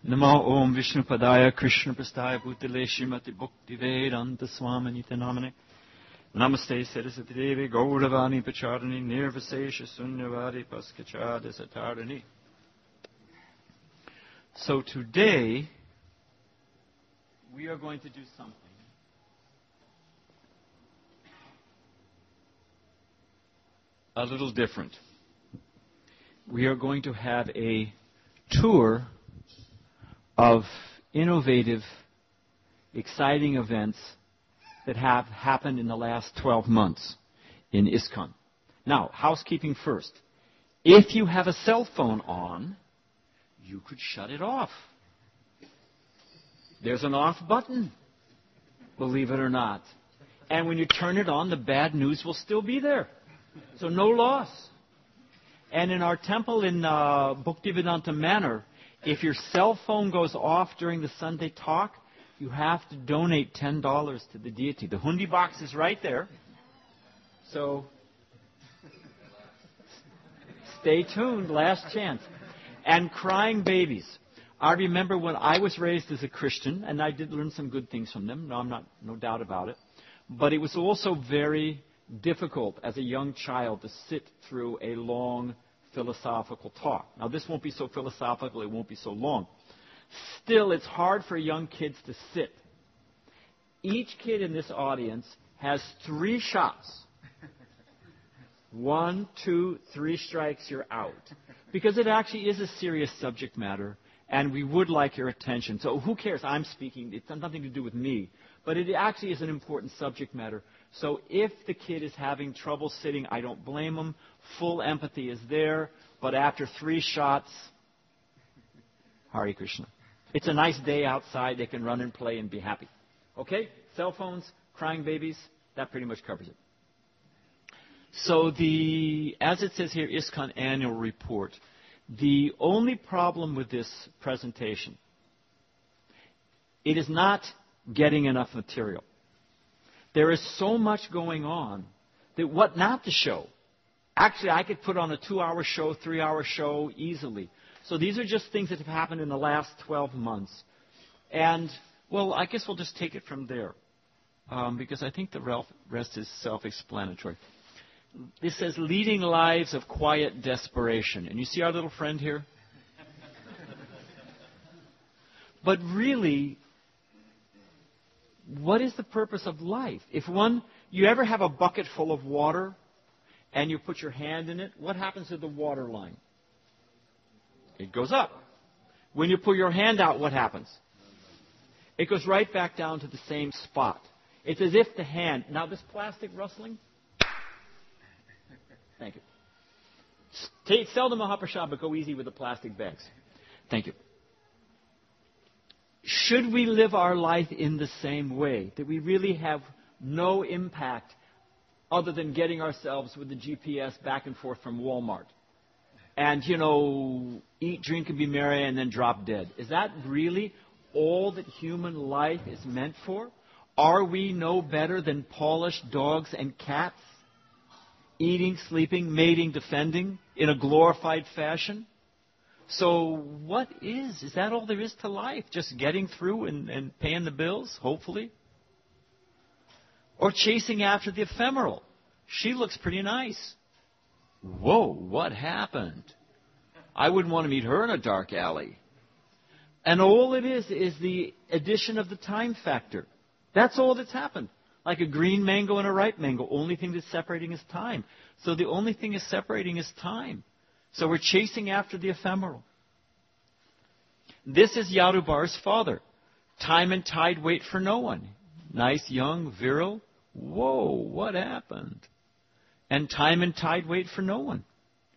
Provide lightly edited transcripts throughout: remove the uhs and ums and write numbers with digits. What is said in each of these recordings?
Namo Om Vishnu Padaya Krishna Prastaya Bhutale Srimati Bhakti Vedanta Swami Namane. Namaste Saraswati Devi Gauravani Pacharani Nirvasesha Sunyavadi Paskachada Satarani. So today we are going to do something a little different. We are going to have a tour of innovative, exciting events that have happened in the last 12 months in ISKCON. Now, housekeeping first. If you have a cell phone on, you could shut it off. There's an off button, believe it or not. And when you turn it on, the bad news will still be there. So no loss. And in our temple in Bhaktivedanta Manor, if your cell phone goes off during the Sunday talk, you have to donate $10 to the deity. The hundi box is right there. So stay tuned, last chance. And crying babies. I remember when I was raised as a Christian, and I did learn some good things from them. No doubt about it. But it was also very difficult as a young child to sit through a long philosophical talk. Now, this won't be so philosophical, it won't be so long. Still, it's hard for young kids to sit. Each kid in this audience has 3 shots. 1, 2, 3 strikes, you're out. Because it actually is a serious subject matter, and we would like your attention. So who cares? I'm speaking. It's nothing to do with me. But it actually is an important subject matter. So if the kid is having trouble sitting, I don't blame them. Full empathy is there. But after 3 shots, Hare Krishna. It's a nice day outside. They can run and play and be happy. Okay? Cell phones, crying babies, that pretty much covers it. So as it says here, ISKCON Annual Report, the only problem with this presentation, it is not getting enough material. There is so much going on that what not to show. Actually, I could put on a 2-hour show, 3-hour show easily. So these are just things that have happened in the last 12 months. And, well, I guess we'll just take it from there. Because I think the rest is self-explanatory. This says, leading lives of quiet desperation. And you see our little friend here? But really, what is the purpose of life? If you ever have a bucket full of water and you put your hand in it, what happens to the water line? It goes up. When you pull your hand out, what happens? It goes right back down to the same spot. It's as if the hand... Now, this plastic rustling... Thank you. Sell the Mahaprasad, but go easy with the plastic bags. Thank you. Should we live our life in the same way, that we really have no impact other than getting ourselves with the GPS back and forth from Walmart? And, eat, drink, and be merry, and then drop dead. Is that really all that human life is meant for? Are we no better than polished dogs and cats? Eating, sleeping, mating, defending in a glorified fashion? So what is that all there is to life? Just getting through and paying the bills, hopefully? Or chasing after the ephemeral? She looks pretty nice. Whoa, what happened? I wouldn't want to meet her in a dark alley. And all it is the addition of the time factor. That's all that's happened. Like a green mango and a ripe mango. Only thing that's separating is time. So the only thing is separating is time. So we're chasing after the ephemeral. This is Yadubar's father. Time and tide wait for no one. Nice, young, virile. Whoa, what happened? And time and tide wait for no one.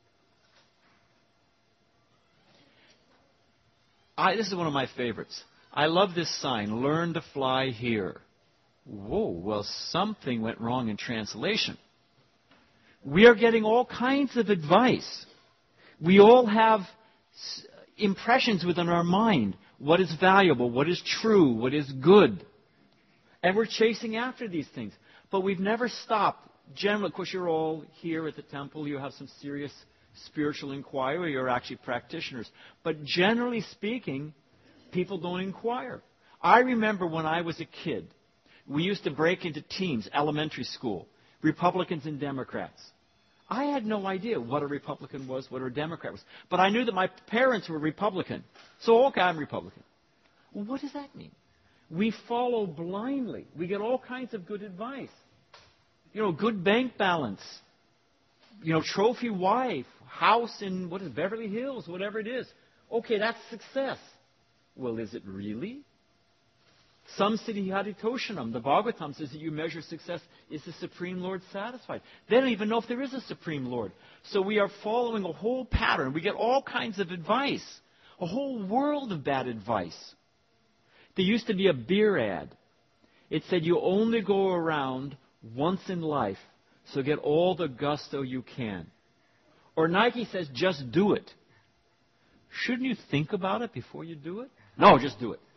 This is one of my favorites. I love this sign, learn to fly here. Whoa, well, something went wrong in translation. We are getting all kinds of advice. We all have impressions within our mind. What is valuable, what is true, what is good. And we're chasing after these things. But we've never stopped. Generally, of course, you're all here at the temple. You have some serious spiritual inquiry. You're actually practitioners. But generally speaking, People don't inquire. I remember when I was a kid, we used to break into teams, elementary school, Republicans and Democrats. I had no idea what a Republican was, what a Democrat was. But I knew that my parents were Republican. So, okay, I'm Republican. Well, what does that mean? We follow blindly. We get all kinds of good advice. Good bank balance. Trophy wife, house in, Beverly Hills, whatever it is. Okay, that's success. Well, is it really? Some city haditoshanam, the Bhagavatam says that you measure success, is the Supreme Lord satisfied? They don't even know if there is a Supreme Lord. So we are following a whole pattern. We get all kinds of advice, a whole world of bad advice. There used to be a beer ad. It said you only go around once in life, so get all the gusto you can. Or Nike says, just do it. Shouldn't you think about it before you do it? No, just do it.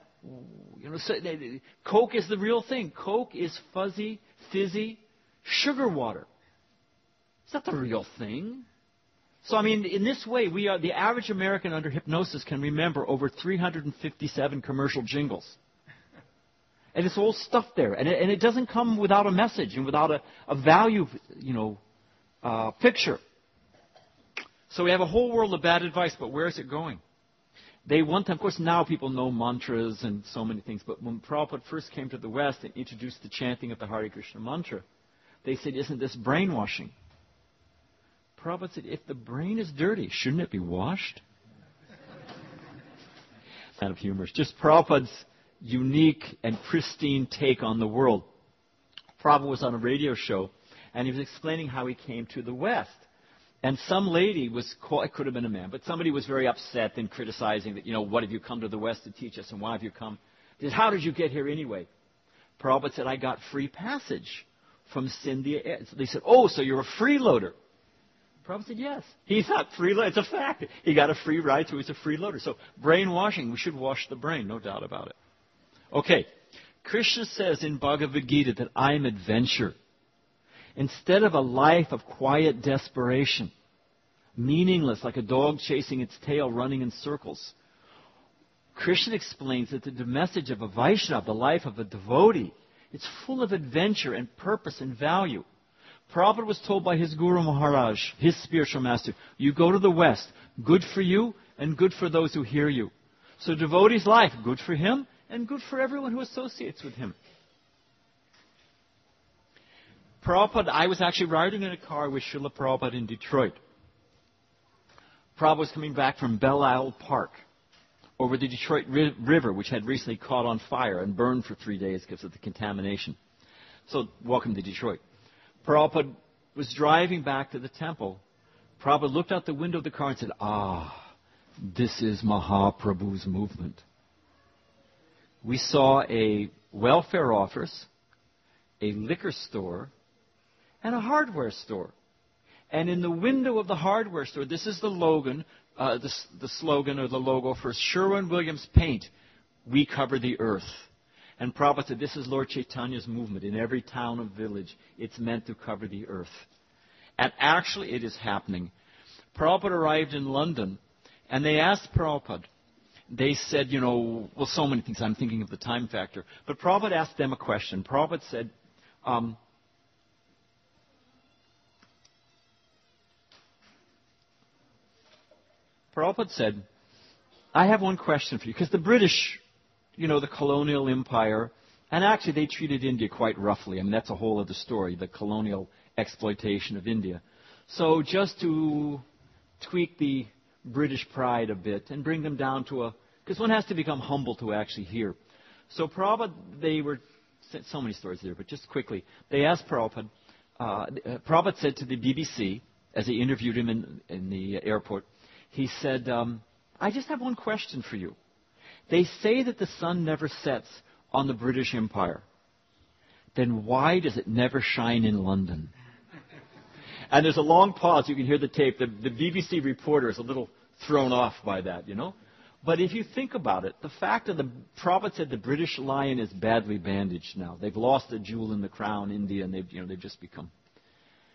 Coke is the real thing. Coke is fuzzy, fizzy, sugar water. It's not the real thing. So, in this way, the average American under hypnosis can remember over 357 commercial jingles. And it's all stuff there. And it doesn't come without a message and without a value, picture. So we have a whole world of bad advice, but where is it going? Of course, now people know mantras and so many things, but when Prabhupada first came to the West and introduced the chanting of the Hare Krishna mantra, they said, isn't this brainwashing? Prabhupada said, if the brain is dirty, shouldn't it be washed? Kind of humorous. Just Prabhupada's unique and pristine take on the world. Prabhupada was on a radio show, and he was explaining how he came to the West. And some lady it could have been a man, but somebody was very upset and criticizing that, what have you come to the West to teach us and why have you come? He said, how did you get here anyway? Prabhupada said, I got free passage from Scindia. They said, oh, so you're a freeloader. Prabhupada said, yes. He's not freeloader. It's a fact. He got a free ride, so he's a freeloader. So brainwashing, we should wash the brain, no doubt about it. Okay. Krishna says in Bhagavad Gita that I'm adventure. Instead of a life of quiet desperation, meaningless, like a dog chasing its tail, running in circles, Krishna explains that the message of a Vaishnava, the life of a devotee, it's full of adventure and purpose and value. Prabhupada was told by his Guru Maharaj, his spiritual master, you go to the West, good for you and good for those who hear you. So devotee's life, good for him and good for everyone who associates with him. Prabhupada, I was actually riding in a car with Srila Prabhupada in Detroit. Prabhupada was coming back from Belle Isle Park over the Detroit River, which had recently caught on fire and burned for 3 days because of the contamination. So, welcome to Detroit. Prabhupada was driving back to the temple. Prabhupada looked out the window of the car and said, this is Mahaprabhu's movement. We saw a welfare office, a liquor store, and a hardware store. And in the window of the hardware store, this is the slogan or the logo for Sherwin-Williams Paint, we cover the earth. And Prabhupada said, this is Lord Chaitanya's movement. In every town and village, it's meant to cover the earth. And actually, it is happening. Prabhupada arrived in London, and they asked Prabhupada, they said, so many things, I'm thinking of the time factor. But Prabhupada asked them a question. Prabhupada said, I have one question for you. Because the British, the colonial empire, and actually they treated India quite roughly. That's a whole other story, the colonial exploitation of India. So just to tweak the British pride a bit and bring them down to because one has to become humble to actually hear. So Prabhupada, so many stories there, but just quickly, they asked Prabhupada, Prabhupada said to the BBC, as they interviewed him in the airport, he said, I just have one question for you. They say that the sun never sets on the British Empire. Then why does it never shine in London? And there's a long pause. You can hear the tape. The BBC reporter is a little thrown off by that, But if you think about it, the fact that the Prabhupada said the British lion is badly bandaged now. They've lost a jewel in the crown, India, and they've just become.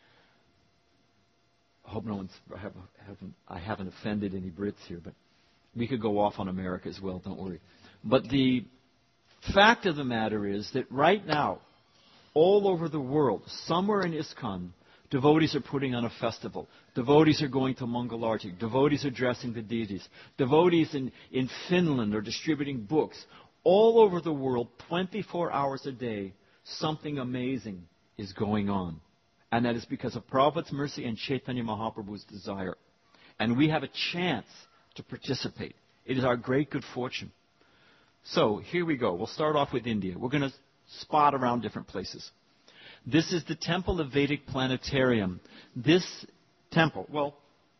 I hope I haven't offended any Brits here, but We could go off on America as well, don't worry. But the fact of the matter is that right now, all over the world, somewhere in ISKCON, devotees are putting on a festival. Devotees are going to Mangalarti. Devotees are dressing the deities. Devotees in Finland are distributing books. All over the world, 24 hours a day, something amazing is going on. And that is because of Prabhupada's mercy and Chaitanya Mahaprabhu's desire. And we have a chance to participate. It is our great good fortune. So, here we go. We'll start off with India. We're going to spot around different places. This is the Temple of Vedic Planetarium. This temple, well,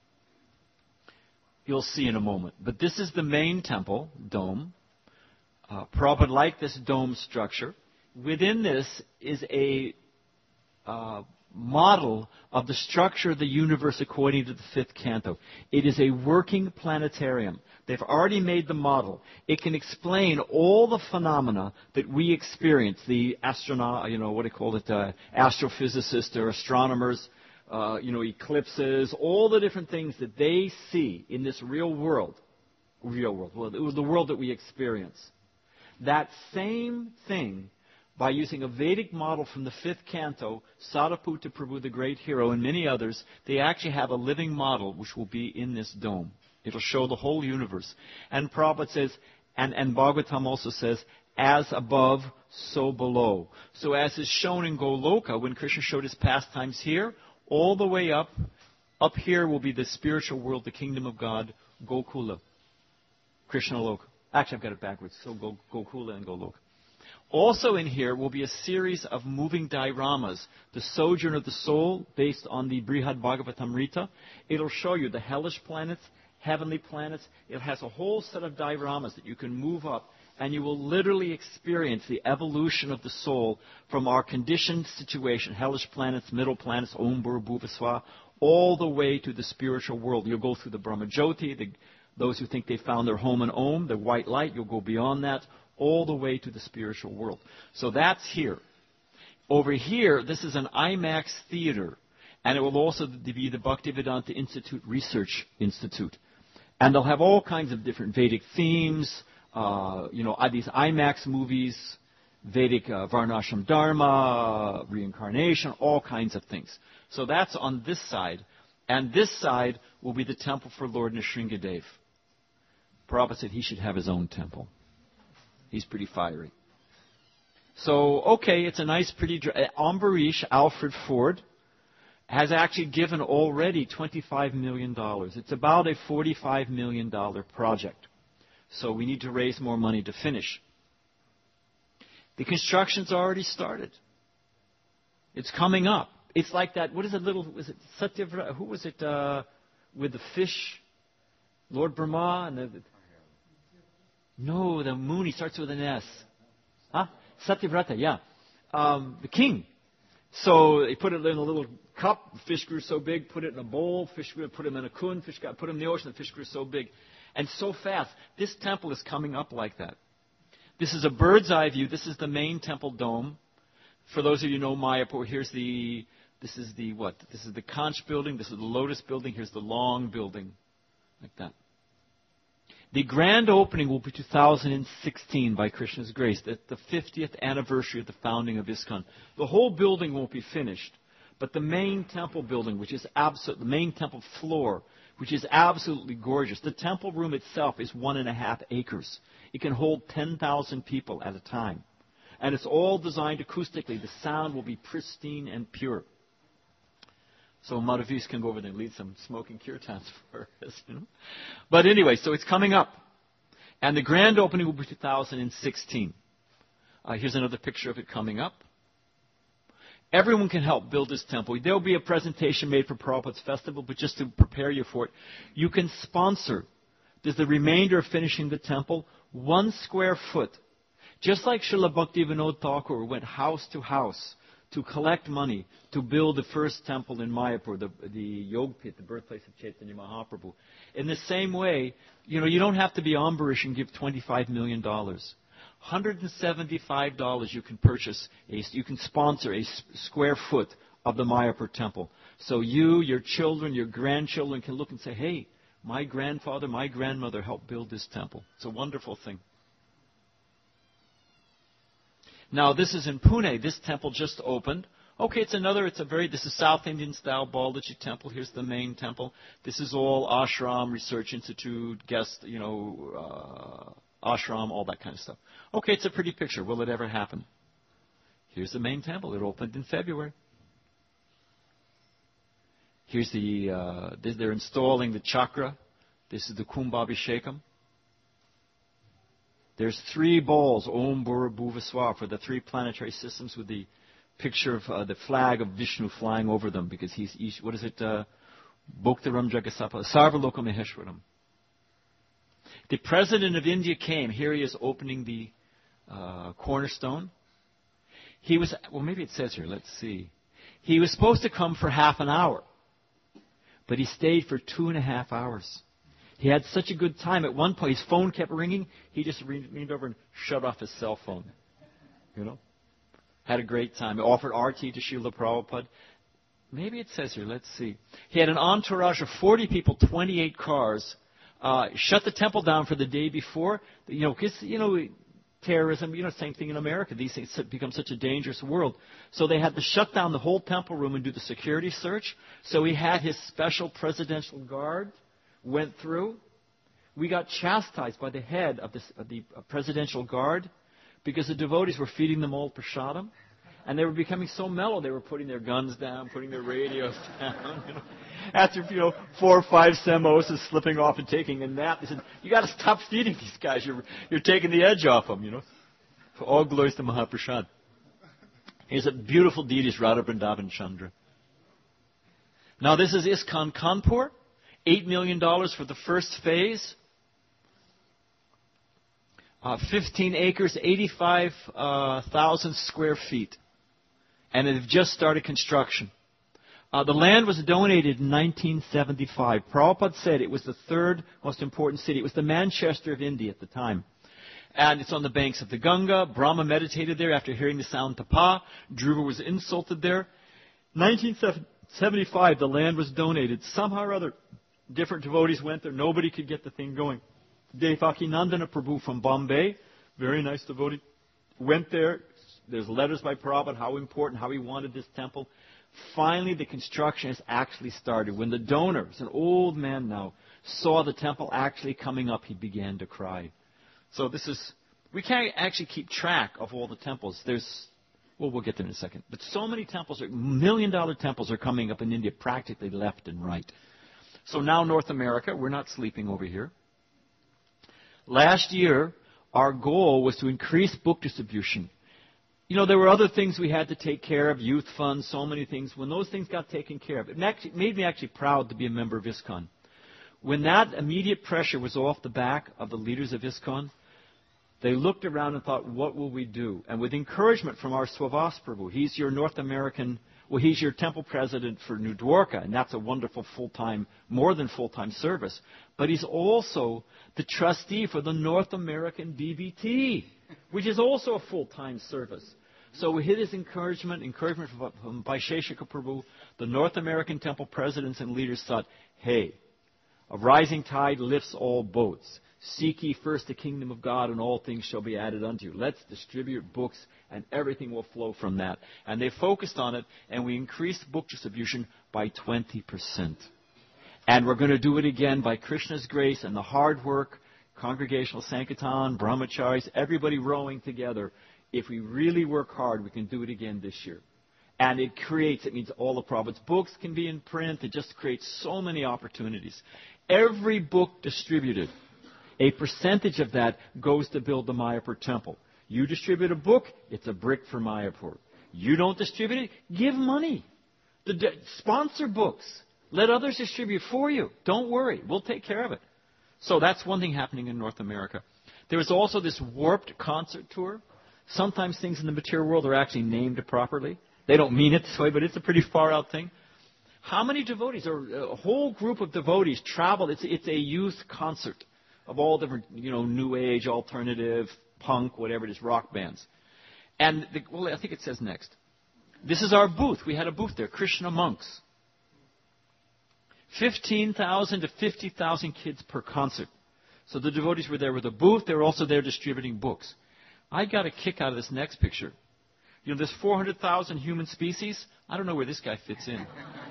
you'll see in a moment. But this is the main temple, dome. Prabhupada liked this dome structure. Within this is a model of the structure of the universe according to the fifth canto. It is a working planetarium. They've already made the model. It can explain all the phenomena that we experience. The astrophysicists or astronomers, eclipses, all the different things that they see in this real world. Well, it was the world that we experience. That same thing, by using a Vedic model from the fifth canto, Sariputta Prabhu, the great hero, and many others, they actually have a living model which will be in this dome. It'll show the whole universe. And Prabhupada says, and Bhagavatam also says, as above, so below. So as is shown in Goloka, when Krishna showed his pastimes here, all the way up here will be the spiritual world, the kingdom of God, Gokula, Krishna Loka. Actually, I've got it backwards, so Gokula and Goloka. Also in here will be a series of moving dioramas. The Sojourn of the Soul, based on the Brihad Bhagavatamrita. It'll show you the hellish planets, heavenly planets. It has a whole set of dioramas that you can move up, and you will literally experience the evolution of the soul from our conditioned situation, hellish planets, middle planets, Om Bhur Bhuvaswa, all the way to the spiritual world. You'll go through the Brahmajyoti, those who think they found their home in Om, the white light. You'll go beyond that, all the way to the spiritual world. So that's here. Over here, this is an IMAX theater, and it will also be the Bhaktivedanta Institute Research Institute. And they'll have all kinds of different Vedic themes, these IMAX movies, Vedic Varnashram Dharma, reincarnation, all kinds of things. So that's on this side. And this side will be the temple for Lord Nrsingadev. Prabhupada said he should have his own temple. He's pretty fiery. So, okay, it's a nice, pretty... Ambarish, Alfred Ford, has actually given already $25 million. It's about a $45 million project. So we need to raise more money to finish. The construction's already started. It's coming up. It's like that, what is it, was it Satyavrata? Who was it with the fish? Lord Brahma and No, the moon, he starts with an S. Huh? Satyavrata, yeah. The king. So they put it in a little cup, the fish grew so big, put it in a bowl, fish grew, put him in a kun, put him in the ocean, the fish grew so big. And so fast. This temple is coming up like that. This is a bird's eye view. This is the main temple dome. For those of you who know Mayapur, this is the Conch building, this is the Lotus building, here's the long building, like that. The grand opening will be 2016 by Krishna's grace, the 50th anniversary of the founding of ISKCON. The whole building won't be finished, but the main temple building, the main temple floor, which is absolutely gorgeous. The temple room itself is 1.5 acres. It can hold 10,000 people at a time. And it's all designed acoustically. The sound will be pristine and pure. So Madhavis can go over there and lead some smoking kirtans for us, But anyway, so it's coming up. And the grand opening will be 2016. Here's another picture of it coming up. Everyone can help build this temple. There will be a presentation made for Prabhupada's festival, but just to prepare you for it, you can sponsor. There's the remainder of finishing the temple, 1 square foot. Just like Srila Bhaktivinoda Thakur went house to house to collect money to build the first temple in Mayapur, the Yogpit, the birthplace of Chaitanya Mahaprabhu. In the same way, you don't have to be Ambarish and give $25 million. $175 you can purchase, you can sponsor a square foot of the Mayapur temple. So you, your children, your grandchildren can look and say, hey, My grandfather, my grandmother helped build this temple. It's a wonderful thing. Now, this is in Pune. This temple just opened. Okay, this is South Indian style Balaji temple. Here's the main temple. This is all ashram, research institute, guest, ashram, all that kind of stuff. Okay, it's a pretty picture. Will it ever happen? Here's the main temple. It opened in February. Here's they're installing the chakra. This is the Kumbhabhishekam. There's 3 bowls, Om Bhura Bhuva Swaha, for the 3 planetary systems with the picture of the flag of Vishnu flying over them, because he's, Bhoktaram Jagasapa, Sarvaloka Maheshwaram. The President of India came. Here he is opening the cornerstone. Maybe it says here, let's see. He was supposed to come for half an hour, but he stayed for 2.5 hours. He had such a good time. At one point, his phone kept ringing. He just leaned over and shut off his cell phone. Had a great time. He offered arti to Srila Prabhupada. Maybe it says here, let's see. He had an entourage of 40 people, 28 cars. Shut the temple down for the day before. Terrorism, same thing in America. These things have become such a dangerous world. So they had to shut down the whole temple room and do the security search. So he had his special presidential guard, went through. We got chastised by the head of the presidential guard because the devotees were feeding them all prasadam. And they were becoming so mellow, they were putting their guns down, putting their radios down. After 4 or 5 samosas, slipping off and taking a nap, they said, "You got to stop feeding these guys. You're taking the edge off them." For all glories to Mahaprasad. Here's a beautiful deities, Radha Vrindavan Chandra. Now this is ISKCON Kanpur, $8 million for the first phase. 15 acres, 85,000 square feet. And they've just started construction. The land was donated in 1975. Prabhupada said it was the 3rd most important city. It was the Manchester of India at the time. And it's on the banks of the Ganga. Brahma meditated there after hearing the sound tapa. Dhruva was insulted there. 1975, the land was donated. Somehow or other, different devotees went there. Nobody could get the thing going. Devakinandana Prabhu from Bombay, very nice devotee, went there. There's letters by Prabhupada, how important, how he wanted this temple. Finally, the construction has actually started. When the donors, an old man now, saw the temple actually coming up, he began to cry. So we can't actually keep track of all the temples. We'll get there in a second. But so many temples, $1 million temples are coming up in India practically left and right. So now North America, we're not sleeping over here. Last year, our goal was to increase book distribution. There were other things we had to take care of, youth funds, so many things. When those things got taken care of, it made me actually proud to be a member of ISKCON. When that immediate pressure was off the back of the leaders of ISKCON, they looked around and thought, what will we do? And with encouragement from our Swavas Prabhu, he's your he's your temple president for New Dwarka, and that's a wonderful more than full-time service. But he's also the trustee for the North American DVT, which is also a full-time service. So with his encouragement from Vaisheshika Prabhu, the North American temple presidents and leaders thought, hey, a rising tide lifts all boats. Seek ye first the kingdom of God, and all things shall be added unto you. Let's distribute books, and everything will flow from that. And they focused on it, and we increased book distribution by 20%. And we're going to do it again by Krishna's grace and the hard work, Congregational Sankirtan, Brahmacharis, everybody rowing together. If we really work hard, we can do it again this year. And it means all the Prabhupada's books can be in print. It just creates so many opportunities. Every book distributed, a percentage of that goes to build the Mayapur temple. You distribute a book, it's a brick for Mayapur. You don't distribute it, give money. Sponsor books. Let others distribute for you. Don't worry, we'll take care of it. So that's one thing happening in North America. There is also this warped concert tour. Sometimes things in the material world are actually named properly. They don't mean it this way, but it's a pretty far out thing. How many devotees, or a whole group of devotees travel? It's a youth concert of all different, new age, alternative, punk, whatever it is, rock bands. And, I think it says next. This is our booth. We had a booth there, Krishna monks. 15,000 to 50,000 kids per concert. So the devotees were there with a booth. They were also there distributing books. I got a kick out of this next picture. You know, there's 400,000 human species. I don't know where this guy fits in.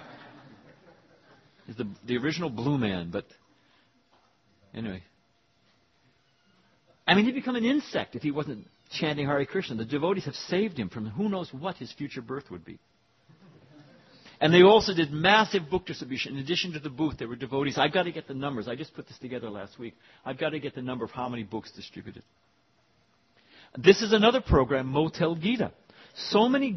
He's the original Blue Man, but anyway. I mean, he'd become an insect if he wasn't chanting Hare Krishna. The devotees have saved him from who knows what his future birth would be. And they also did massive book distribution. In addition to the booth, there were devotees. I've got to get the numbers. I just put this together last week. I've got to get the number of how many books distributed. This is another program, Motel Gita. So many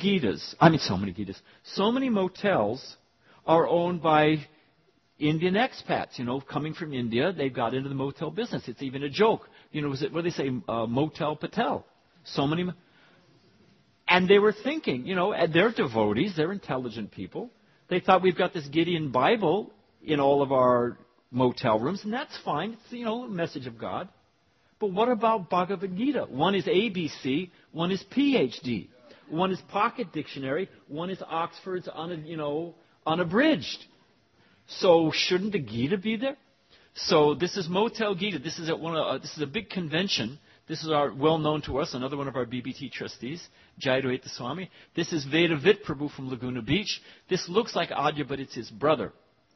motels are owned by Indian expats, you know, coming from India. They've got into the motel business. It's even a joke. You know, what do they say? Motel Patel. So many. And they were thinking, you know, they're devotees. They're intelligent people. They thought we've got this Gideon Bible in all of our motel rooms, and that's fine. It's, you know, a message of God. But what about Bhagavad Gita? One is ABC, one is PhD. One is Pocket Dictionary, one is Oxford's unabridged. So shouldn't the Gita be there? So this is Motel Gita. This is this is a big convention. This is well known to us, another one of our BBT trustees, Jayadvaita Swami. This is Vedavit Prabhu from Laguna Beach. This looks like Adya, but it's his brother.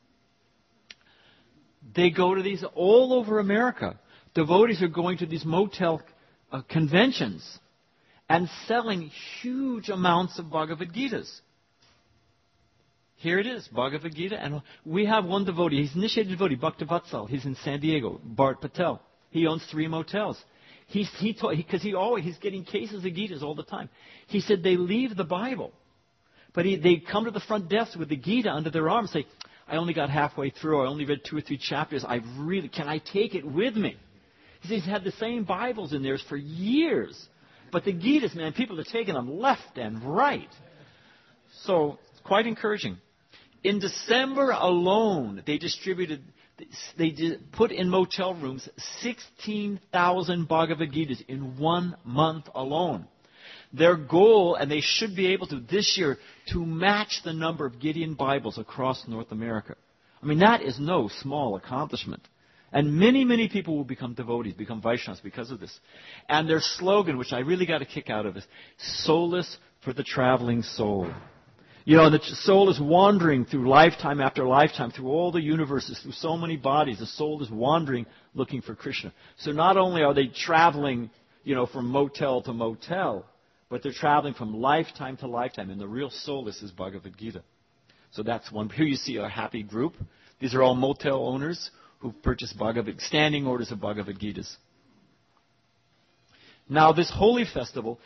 They go to these all over America. Devotees are going to these motel conventions and selling huge amounts of Bhagavad Gitas. Here it is, Bhagavad Gita. And we have one devotee. He's an initiated devotee, Bhaktavatsal. He's in San Diego, Bart Patel. He owns 3 motels. He's getting cases of Gitas all the time. He said they leave the Bible, but they come to the front desk with the Gita under their arm and say, I only got halfway through. I only read 2 or 3 chapters. Can I take it with me? He says he's had the same Bibles in there for years. But the Gitas, man, people are taking them left and right. So it's quite encouraging. In December alone, they put in motel rooms 16,000 Bhagavad Gitas in 1 month alone. Their goal, and they should be able to this year, to match the number of Gideon Bibles across North America. I mean, that is no small accomplishment. And many, many people will become devotees, become Vaishnavas because of this. And their slogan, which I really got a kick out of, is solace for the traveling soul. You know, the soul is wandering through lifetime after lifetime, through all the universes, through so many bodies. The soul is wandering looking for Krishna. So not only are they traveling, you know, from motel to motel, but they're traveling from lifetime to lifetime. And the real solace is Bhagavad Gita. So that's one. Here you see a happy group. These are all motel owners who've purchased standing orders of Bhagavad Gitas. Now, this holy festival,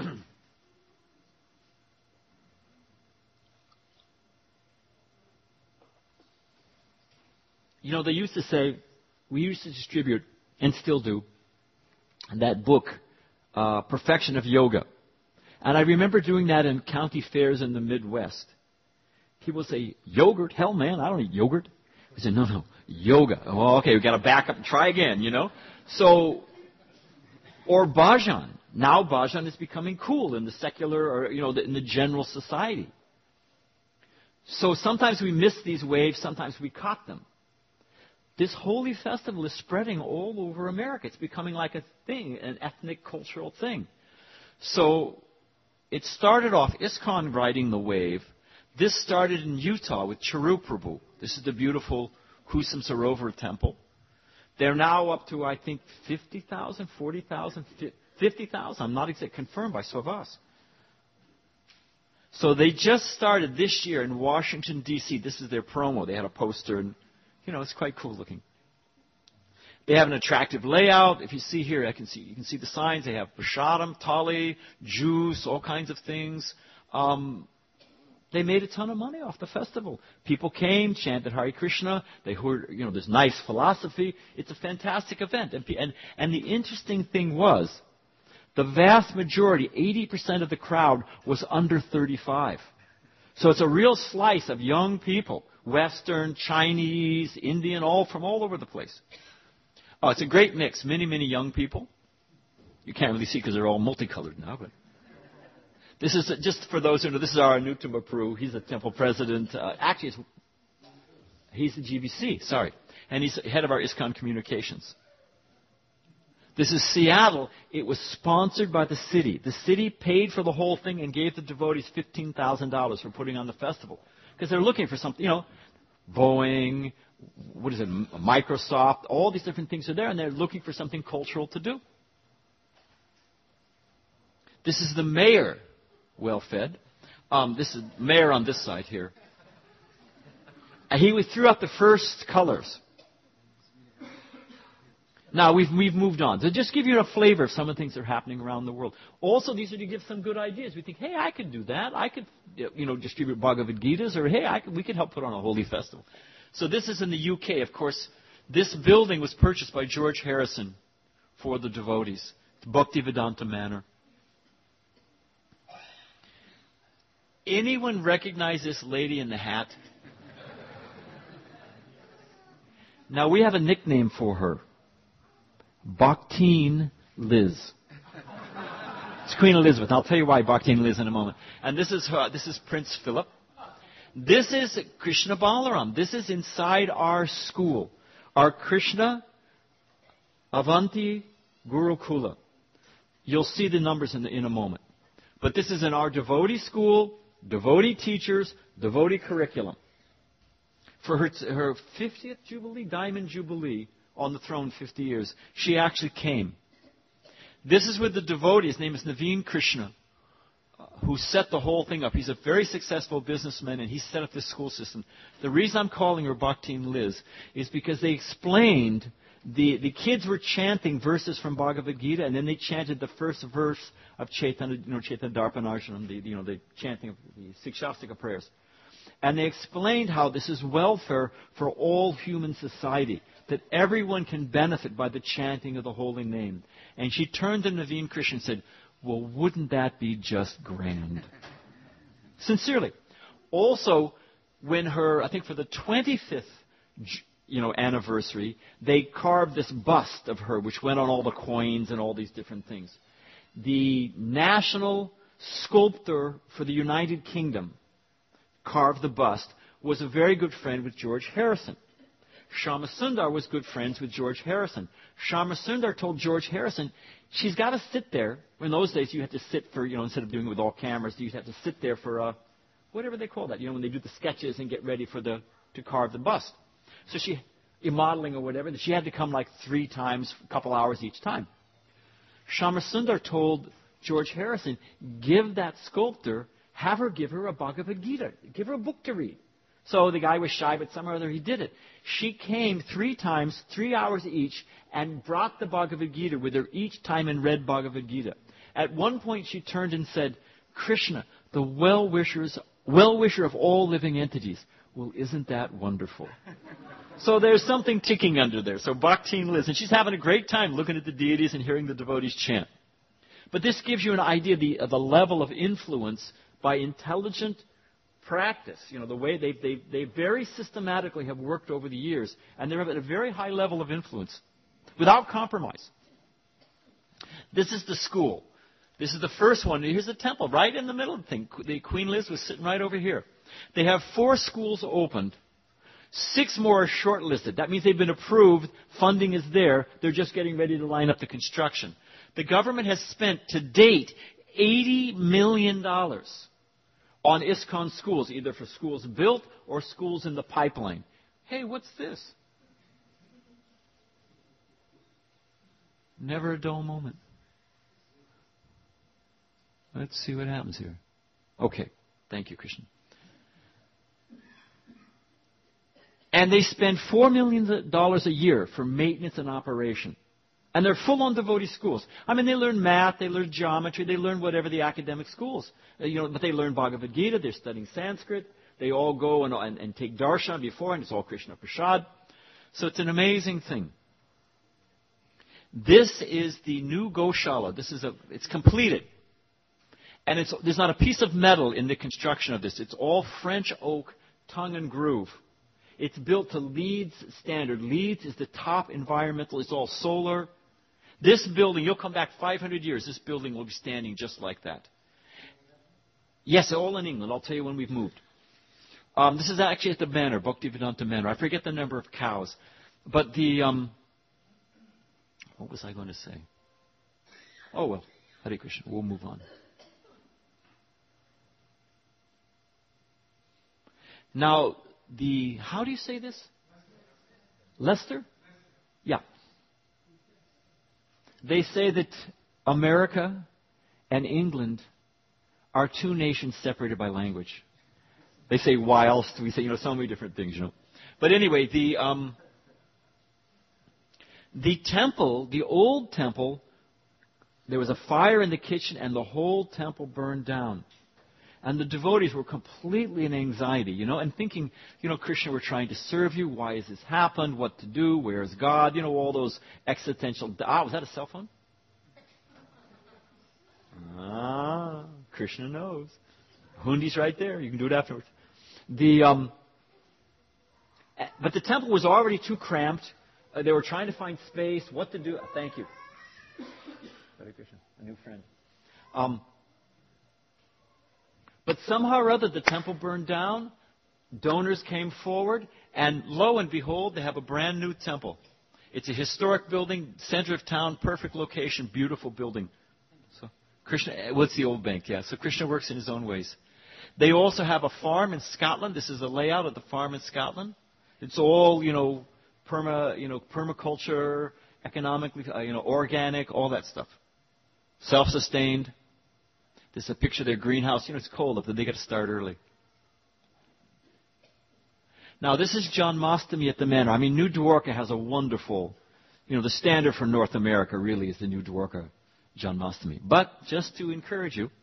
you know, they used to say, we used to distribute, and still do, that book, Perfection of Yoga. And I remember doing that in county fairs in the Midwest. People say, yogurt? Hell, man, I don't eat yogurt. We said, no, yoga. Oh, okay, we've got to back up and try again, you know. So, or bhajan. Now bhajan is becoming cool in the secular, or, you know, in the general society. So sometimes we miss these waves, sometimes we caught them. This holy festival is spreading all over America. It's becoming like a thing, an ethnic, cultural thing. So it started off, ISKCON riding the wave. This started in Utah with Charu Prabhu. This is the beautiful Kusum Sarovar temple. They're now up to, I think, 50,000, 40,000, 50,000. I'm not exactly confirmed by Savas. So they just started this year in Washington, D.C. This is their promo. They had a poster, and, you know, it's quite cool looking. They have an attractive layout. If you see here, you can see the signs. They have prasadam, thali, juice, all kinds of things. They made a ton of money off the festival. People came, chanted Hare Krishna. They heard, you know, this nice philosophy. It's a fantastic event. And the interesting thing was, the vast majority, 80% of the crowd, was under 35. So it's a real slice of young people, Western, Chinese, Indian, from all over the place. Oh, it's a great mix. Many, many young people. You can't really see because they're all multicolored now, but this is, just for those who know, this is our Anuttama Prabhu. He's the temple president. He's the GVC, sorry. And he's head of our ISKCON communications. This is Seattle. It was sponsored by the city. The city paid for the whole thing and gave the devotees $15,000 for putting on the festival. Because they're looking for something, Boeing, Microsoft, all these different things are there, and they're looking for something cultural to do. This is the mayor, well-fed. This is mayor on this side here. He threw out the first colors. Now, we've moved on. To just give you a flavor of some of the things that are happening around the world. Also, these are to give some good ideas. We think, hey, I could do that. I could, distribute Bhagavad Gitas, or hey, we could help put on a holy festival. So this is in the UK. Of course, this building was purchased by George Harrison for the devotees. Bhaktivedanta Manor. Anyone recognize this lady in the hat? Now, we have a nickname for her. Bhakteen Liz. It's Queen Elizabeth. I'll tell you why Bhakteen Liz in a moment. And this is Prince Philip. This is Krishna Balaram. This is inside our school. Our Krishna Avanti Gurukula. You'll see the numbers in a moment. But this is in our devotee school, devotee teachers, devotee curriculum. For her 50th Jubilee, Diamond Jubilee, on the throne 50 years, she actually came. This is with the devotee. His name is Naveen Krishna, who set the whole thing up. He's a very successful businessman, and he set up this school system. The reason I'm calling her Bhakteen Liz is because they explained the kids were chanting verses from Bhagavad Gita, and then they chanted the first verse of Chaitanya, Chaitanya Darpanarjanam, the chanting of the Sikshastika prayers. And they explained how this is welfare for all human society, that everyone can benefit by the chanting of the holy name. And she turned to Naveen Krishna and said, well, wouldn't that be just grand? Sincerely. Also, when I think for the 25th anniversary, they carved this bust of her, which went on all the coins and all these different things. The national sculptor for the United Kingdom carved the bust, was a very good friend with George Harrison. Shama Sundar was good friends with George Harrison. Shama Sundar told George Harrison, she's got to sit there. In those days, you had to sit for, instead of doing it with all cameras, you'd have to sit there for, whatever they call that, when they do the sketches and get ready to carve the bust. So modeling or whatever, she had to come like 3 times, a couple hours each time. Shama Sundar told George Harrison, have her give her a Bhagavad Gita. Give her a book to read. So the guy was shy, but somehow or other he did it. She came 3 times, 3 hours each, and brought the Bhagavad Gita with her each time and read Bhagavad Gita. At one point she turned and said, Krishna, the well-wisher of all living entities. Well, isn't that wonderful? So there's something ticking under there. So Bhakteen Liz, and she's having a great time looking at the deities and hearing the devotees chant. But this gives you an idea of the level of influence by intelligent practice, the way they very systematically have worked over the years, and they're at a very high level of influence, without compromise. This is the school. This is the first one. Here's the temple, right in the middle of the thing. The Queen Liz was sitting right over here. They have 4 schools opened. 6 more are shortlisted. That means they've been approved. Funding is there. They're just getting ready to line up the construction. The government has spent, to date, $80 million on ISKCON schools, either for schools built or schools in the pipeline. Hey, what's this? Never a dull moment. Let's see what happens here. Okay. Thank you, Krishna. And they spend $4 million a year for maintenance and operation. And they're full-on devotee schools. I mean, they learn math, they learn geometry, they learn whatever the academic schools. But they learn Bhagavad Gita, they're studying Sanskrit. They all go and take darshan before, and it's all Krishna Prasad. So it's an amazing thing. This is the new Goshala. It's completed. And there's not a piece of metal in the construction of this. It's all French oak, tongue and groove. It's built to LEED's standard. LEED's is the top environmental. It's all solar. This building, you'll come back 500 years, this building will be standing just like that. Yes, all in England. I'll tell you when we've moved. This is actually at the manor, Bhaktivedanta Manor. I forget the number of cows. But the, what was I going to say? Oh, well, Hare Krishna. We'll move on. Now, how do you say this? Leicester? Yeah. They say that America and England are two nations separated by language. They say whilst, we say, so many different things, But anyway, the temple, the old temple, there was a fire in the kitchen and the whole temple burned down. And the devotees were completely in anxiety, and thinking, Krishna, we're trying to serve you. Why has this happened? What to do? Where is God? All those existential... was that a cell phone? Krishna knows. Hundi's right there. You can do it afterwards. But the temple was already too cramped. They were trying to find space, what to do. Thank you. Hare Krishna, a new friend. But somehow or other, the temple burned down. Donors came forward. And lo and behold, they have a brand new temple. It's a historic building, center of town, perfect location, beautiful building. So Krishna, what's the old bank? Yeah, so Krishna works in his own ways. They also have a farm in Scotland. This is the layout of the farm in Scotland. It's all, permaculture, economically, organic, all that stuff. Self-sustained. This is a picture of their greenhouse. It's cold up there. They got to start early. Now, this is Janmashtami at the manor. New Dwarka has a wonderful, the standard for North America really is the New Dwarka Janmashtami. But just to encourage you,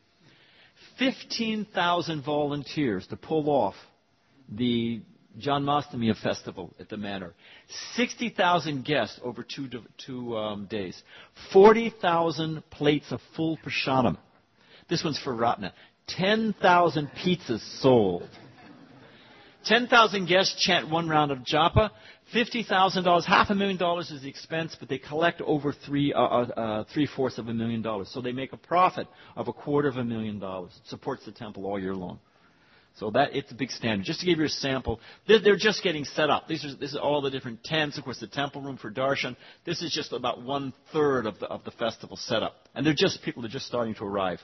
15,000 volunteers to pull off the Janmashtami festival at the manor. 60,000 guests over two days. 40,000 plates of full prasadam. This one's for Ratna. 10,000 pizzas sold. 10,000 guests chant one round of japa. $50,000, $500,000 is the expense, but they collect over three-fourths of $1 million. So they make a profit of $250,000. It supports the temple all year long. So it's a big standard. Just to give you a sample, they're just getting set up. This is all the different tents. Of course, the temple room for darshan. This is just about 1/3 of the festival set up, and people are just starting to arrive.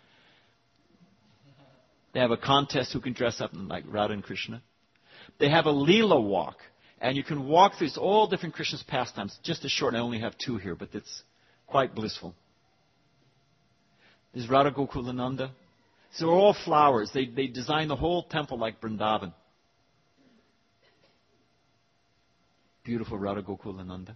They have a contest who can dress up like Radha and Krishna. They have a Leela walk, and you can walk through all different Krishna's pastimes. Just as short, I only have 2 here, but it's quite blissful. There's Radha Gokulananda. So they're all flowers. They designed the whole temple like Vrindavan. Beautiful Radha Gokulananda.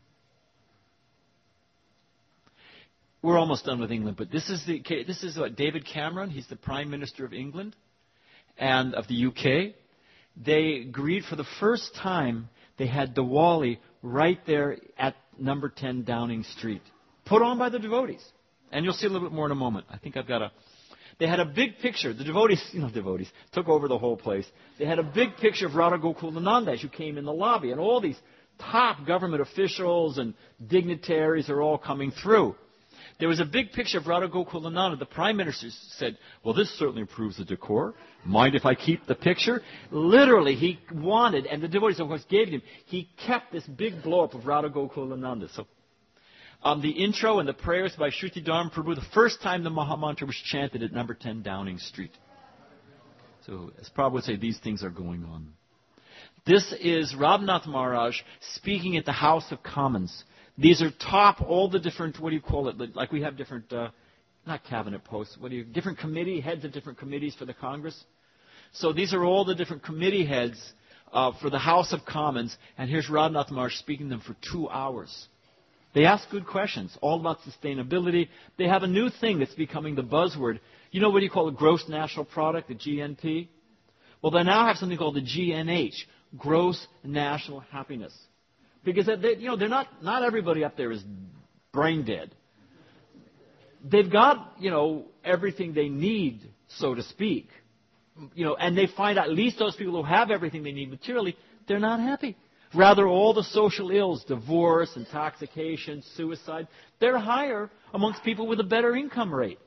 We're almost done with England, but this is David Cameron. He's the Prime Minister of England and of the UK. They agreed for the first time. They had Diwali right there at number 10 Downing Street, put on by the devotees, and you'll see a little bit more in a moment. I think I've got a. They had a big picture. The devotees took over the whole place. They had a big picture of Radha Gokulananda as you came in the lobby, and all these top government officials and dignitaries are all coming through. There was a big picture of Radha Gokulananda. The Prime Minister said, well, this certainly improves the decor. Mind if I keep the picture? Literally, he wanted, and the devotees, of course, gave it him. He kept this big blow-up of Radha Gokulananda. So, the intro and the prayers by Shruti Dharma Prabhu, the first time the Mahamantra was chanted at number 10 Downing Street. So, as Prabhu would say, these things are going on. This is Rabindranath Maharaj speaking at the House of Commons. These are all the different, like we have different, not cabinet posts, different heads of different committees for the Congress. So these are all the different committee heads for the House of Commons, and here's Rabindranath Maharaj speaking to them for 2 hours. They ask good questions, all about sustainability. They have a new thing that's becoming the buzzword. You know what you call a gross national product, the GNP? Well, they now have something called the GNH, gross national happiness. Because they're not everybody up there is brain dead. They've got, everything they need, so to speak. And they find out at least those people who have everything they need materially, they're not happy. Rather, all the social ills, divorce, intoxication, suicide, they're higher amongst people with a better income rate.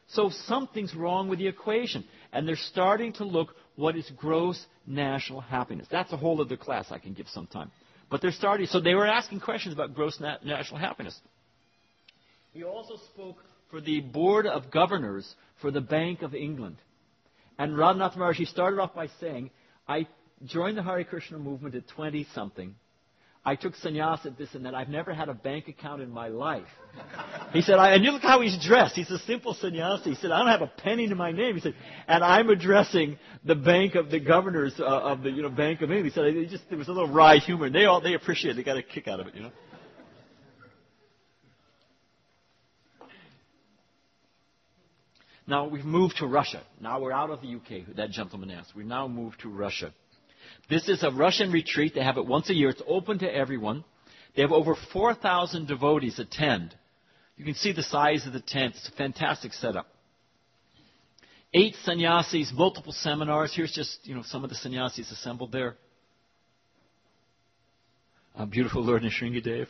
So something's wrong with the equation. And they're starting to look what is gross national happiness. That's a whole other class I can give sometime. But they're starting. So they were asking questions about gross national happiness. He also spoke for the Board of Governors for the Bank of England. And Radhanath Maharshi started off by saying, I joined the Hare Krishna movement at 20-something. I took sannyas at this and that. I've never had a bank account in my life. He said, and you look how he's dressed. He's a simple sannyasi. He said, I don't have a penny to my name. He said, and I'm addressing the Bank of the Governors of the Bank of England. He said, there was a little wry humor. And they appreciate it. They got a kick out of it, Now we've moved to Russia. Now we're out of the UK, that gentleman asked. We've now moved to Russia. This is a Russian retreat. They have it once a year. It's open to everyone. They have over 4,000 devotees attend. You can see the size of the tent. It's a fantastic setup. 8 sannyasis, multiple seminars. Here's just, some of the sannyasis assembled there. Beautiful Lord Nrsingadev.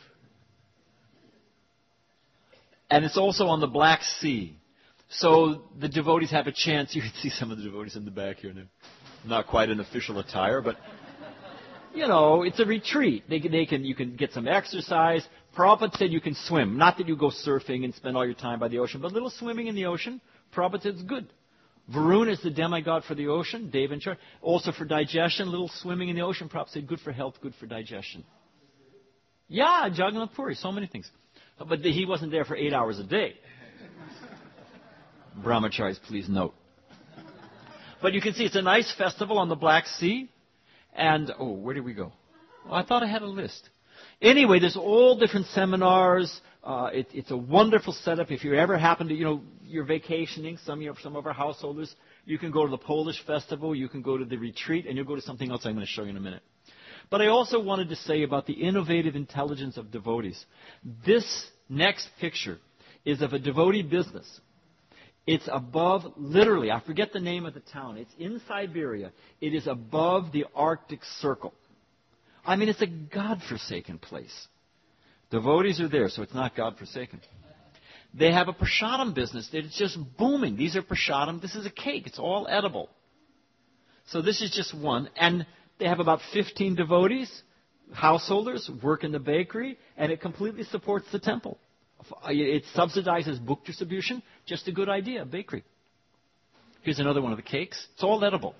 And it's also on the Black Sea. So the devotees have a chance. You can see some of the devotees in the back here now. Not quite an official attire, but, it's a retreat. You can get some exercise. Prabhupada said you can swim. Not that you go surfing and spend all your time by the ocean, but a little swimming in the ocean. Prabhupada said it's good. Varun is the demigod for the ocean. Dave and Char. Also for digestion, a little swimming in the ocean. Prabhupada said good for health, good for digestion. Yeah, Jagannath Puri, so many things. But he wasn't there for 8 hours a day. Brahmacharis, please note. But you can see it's a nice festival on the Black Sea. And, where did we go? Well, I thought I had a list. Anyway, there's all different seminars. It's a wonderful setup. If you ever happen to, you're vacationing, some of our householders, you can go to the Polish festival, you can go to the retreat, and you'll go to something else I'm going to show you in a minute. But I also wanted to say about the innovative intelligence of devotees. This next picture is of a devotee business. It's above, literally, I forget the name of the town. It's in Siberia. It is above the Arctic Circle. I mean, it's a godforsaken place. Devotees are there, so it's not godforsaken. They have a prasadam business that is just booming. These are prasadam. This is a cake. It's all edible. So this is just one. And they have about 15 devotees, householders, work in the bakery, and it completely supports the temple. It subsidizes book distribution. Just a good idea, bakery. Here's another one of the cakes. It's all edible.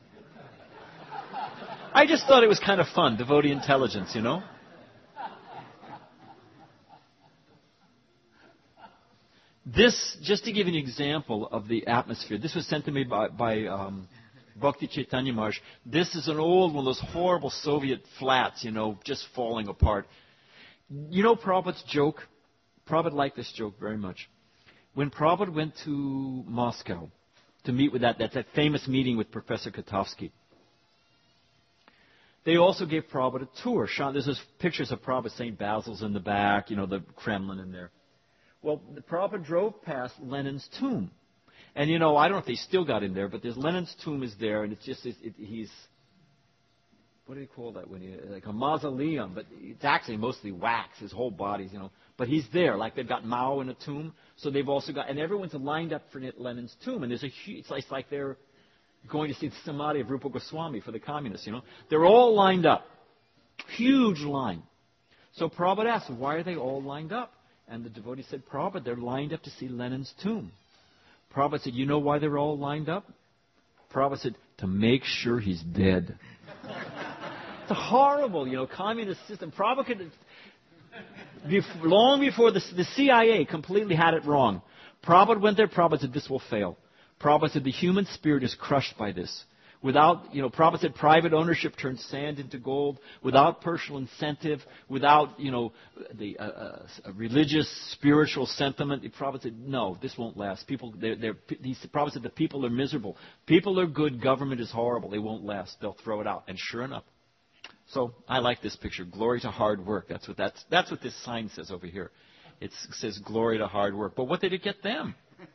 I just thought it was kind of fun, devotee intelligence, This, just to give you an example of the atmosphere, this was sent to me by Bhakti Chaitanya Maharaj. This is an old one of those horrible Soviet flats, just falling apart. Prabhupada's joke? Prabhupada liked this joke very much. When Prabhupada went to Moscow to meet with that's that famous meeting with Professor Kotovsky, they also gave Prabhupada a tour. There's those pictures of Prabhupada, St. Basil's in the back, the Kremlin in there. Well, Prabhupada drove past Lenin's tomb. And, I don't know if they still got in there, but there's Lenin's tomb is there, and it's just, he's, what do you call that? Like a mausoleum, but it's actually mostly wax, his whole body's, But he's there, like they've got Mao in a tomb. So they've also got, and everyone's lined up for Lenin's tomb. And there's a huge, it's like they're going to see the Samadhi of Rupa Goswami for the communists, They're all lined up. Huge line. So Prabhupada asked, why are they all lined up? And the devotee said, Prabhupada, they're lined up to see Lenin's tomb. Prabhupada said, you know why they're all lined up? Prabhupada said, to make sure he's dead. It's a horrible, communist system. Prabhupada could... Long before the CIA completely had it wrong. Prabhupada went there. Prabhupada said, this will fail. Prabhupada said, the human spirit is crushed by this. Without, Prabhupada said, private ownership turns sand into gold. Without personal incentive, without, the religious, spiritual sentiment. Prabhupada said, no, this won't last. Prabhupada said, the people are miserable. People are good. Government is horrible. They won't last. They'll throw it out. And sure enough. So I like this picture. Glory to hard work. That's what this sign says over here. It says glory to hard work. But what did it get them?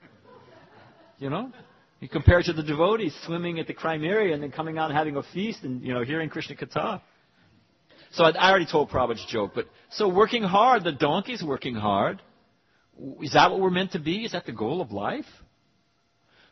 You compare it to the devotees swimming at the Crimea and then coming out and having a feast and hearing Krishna Katha. So I already told Prabhupada's joke. But so working hard, the donkey's working hard. Is that what we're meant to be? Is that the goal of life?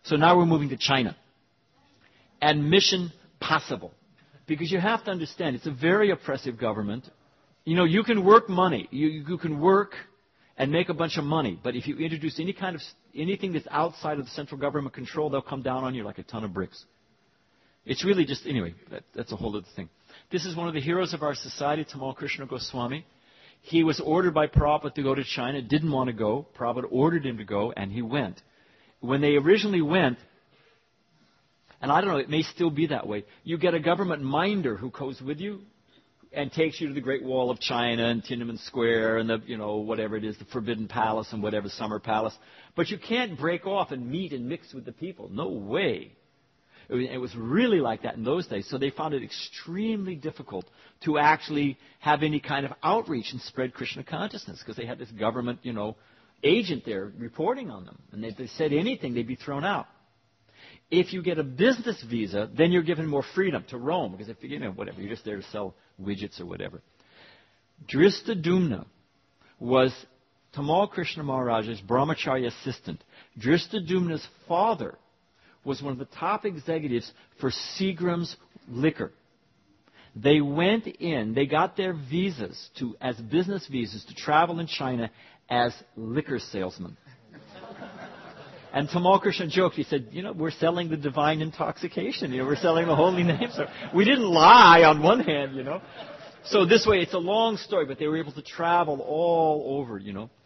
So now we're moving to China. And mission possible. Because you have to understand, it's a very oppressive government. You know, you can work money. You can work and make a bunch of money. But if you introduce anything that's outside of the central government control, they'll come down on you like a ton of bricks. It's really just, anyway, that's a whole other thing. This is one of the heroes of our society, Tamal Krishna Goswami. He was ordered by Prabhupada to go to China, didn't want to go. Prabhupada ordered him to go, and he went. When they originally went, and I don't know, it may still be that way, you get a government minder who goes with you and takes you to the Great Wall of China and Tiananmen Square and the, whatever it is, the Forbidden Palace and whatever, Summer Palace. But you can't break off and meet and mix with the people. No way. It was really like that in those days. So they found it extremely difficult to actually have any kind of outreach and spread Krishna consciousness because they had this government, agent there reporting on them. And if they said anything, they'd be thrown out. If you get a business visa, then you're given more freedom to roam because if whatever, you're just there to sell widgets or whatever. Dristadumna was Tamal Krishna Maharaj's brahmacharya assistant. Dristadumna's father was one of the top executives for Seagram's Liquor. They went in, they got their visas as business visas to travel in China as liquor salesmen. And Tamal Krishna joked, he said, we're selling the divine intoxication, we're selling the holy name. So we didn't lie on one hand, So this way, it's a long story, but they were able to travel all over,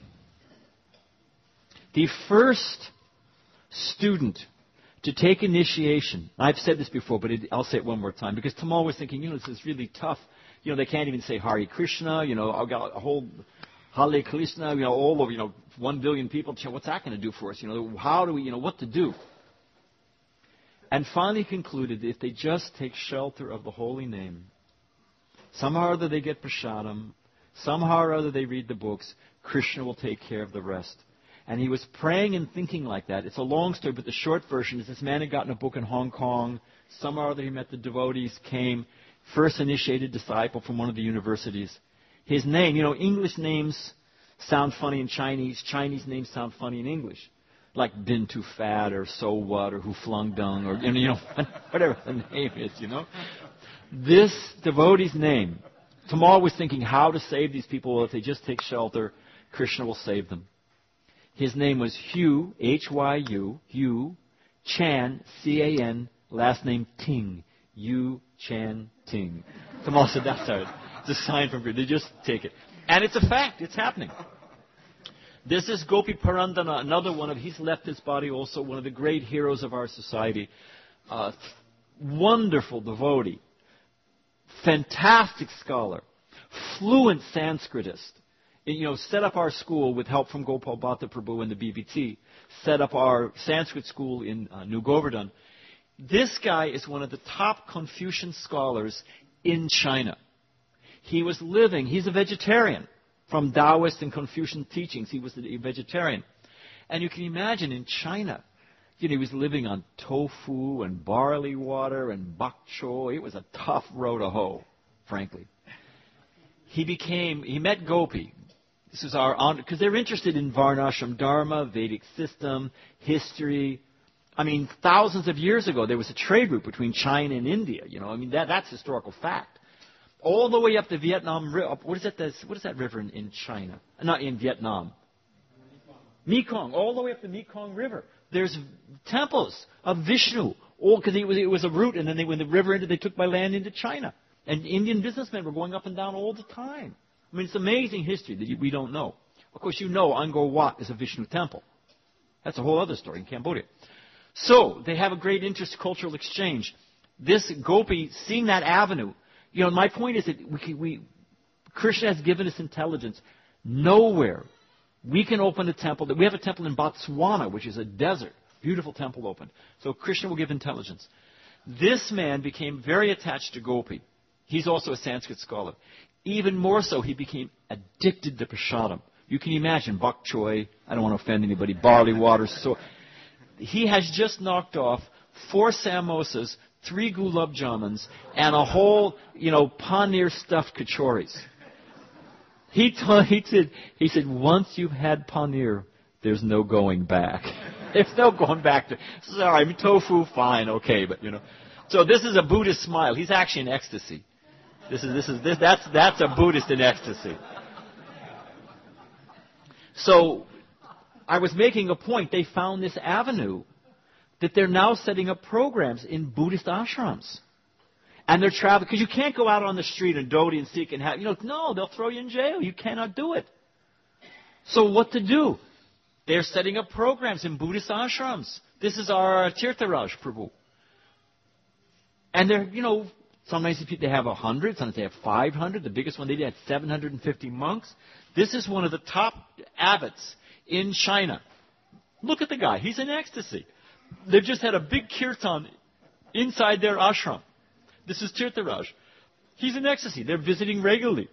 The first student to take initiation, I've said this before, but I'll say it one more time, because Tamal was thinking, this is really tough. They can't even say Hare Krishna, I've got a whole Hare Krishna, all over, 1 billion people. What's that going to do for us? How do we, what to do? And finally concluded that if they just take shelter of the holy name, somehow or other they get prasadam, somehow or other they read the books, Krishna will take care of the rest. And he was praying and thinking like that. It's a long story, but the short version is this man had gotten a book in Hong Kong. Somehow or other he met the devotees, came, first initiated disciple from one of the universities. His name, English names sound funny in Chinese. Chinese names sound funny in English. Like Been Too Fat or So What or Who Flung Dung or, whatever the name is, This devotee's name, Tamal was thinking how to save these people. Well, if they just take shelter, Krishna will save them. His name was Hugh, H-Y-U, Hugh Chan, C-A-N, last name Ting, Yu Chan Ting. Tamal said, that's it. It's a sign from God. They just take it. And it's a fact. It's happening. This is Gopi Parandana, another one of, he's left his body also, one of the great heroes of our society. Wonderful devotee. Fantastic scholar. Fluent Sanskritist. Set up our school with help from Gopal Bhatta Prabhu and the BBT. Set up our Sanskrit school in New Govardhan. This guy is one of the top Confucian scholars in China. He's a vegetarian from Taoist and Confucian teachings. He was a vegetarian. And you can imagine in China, he was living on tofu and barley water and bok choy. It was a tough row to hoe, frankly. He met Gopi. This is our honor, because they're interested in Varnashram Dharma, Vedic system, history. Thousands of years ago, there was a trade route between China and India. That's historical fact. All the way up the Vietnam River. What is that river in China? Not in Vietnam. Mekong. All the way up the Mekong River. There's temples of Vishnu. All because it was a route, and then when the river ended, they took by land into China. And Indian businessmen were going up and down all the time. It's amazing history that we don't know. Of course, Angkor Wat is a Vishnu temple. That's a whole other story in Cambodia. So, they have a great cultural exchange. This Gopi, seeing that avenue, my point is that Krishna has given us intelligence. Nowhere we can open a temple. We have a temple in Botswana, which is a desert. Beautiful temple opened. So Krishna will give intelligence. This man became very attached to Gopi. He's also a Sanskrit scholar. Even more so, he became addicted to prasadam. You can imagine, bok choy, I don't want to offend anybody, barley water. So he has just knocked off 4 samosas, 3 gulab jamuns, and a whole, paneer stuffed kachoris. He said, once you've had paneer, there's no going back. They're still going back to, sorry, I mean, tofu, fine, okay, but, you know. So this is a Buddhist smile. He's actually in ecstasy. That's a Buddhist in ecstasy. So I was making a point. They found this avenue that they're now setting up programs in Buddhist ashrams. And they're traveling, because you can't go out on the street and Dodi and Sikh and have, no, they'll throw you in jail. You cannot do it. So what to do? They're setting up programs in Buddhist ashrams. This is our Tirtharaj Prabhu. And they're, sometimes they have 100, sometimes they have 500. The biggest one they did had 750 monks. This is one of the top abbots in China. Look at the guy. He's in ecstasy. They've just had a big kirtan inside their ashram. This is Tirtharaj. He's in ecstasy. They're visiting regularly.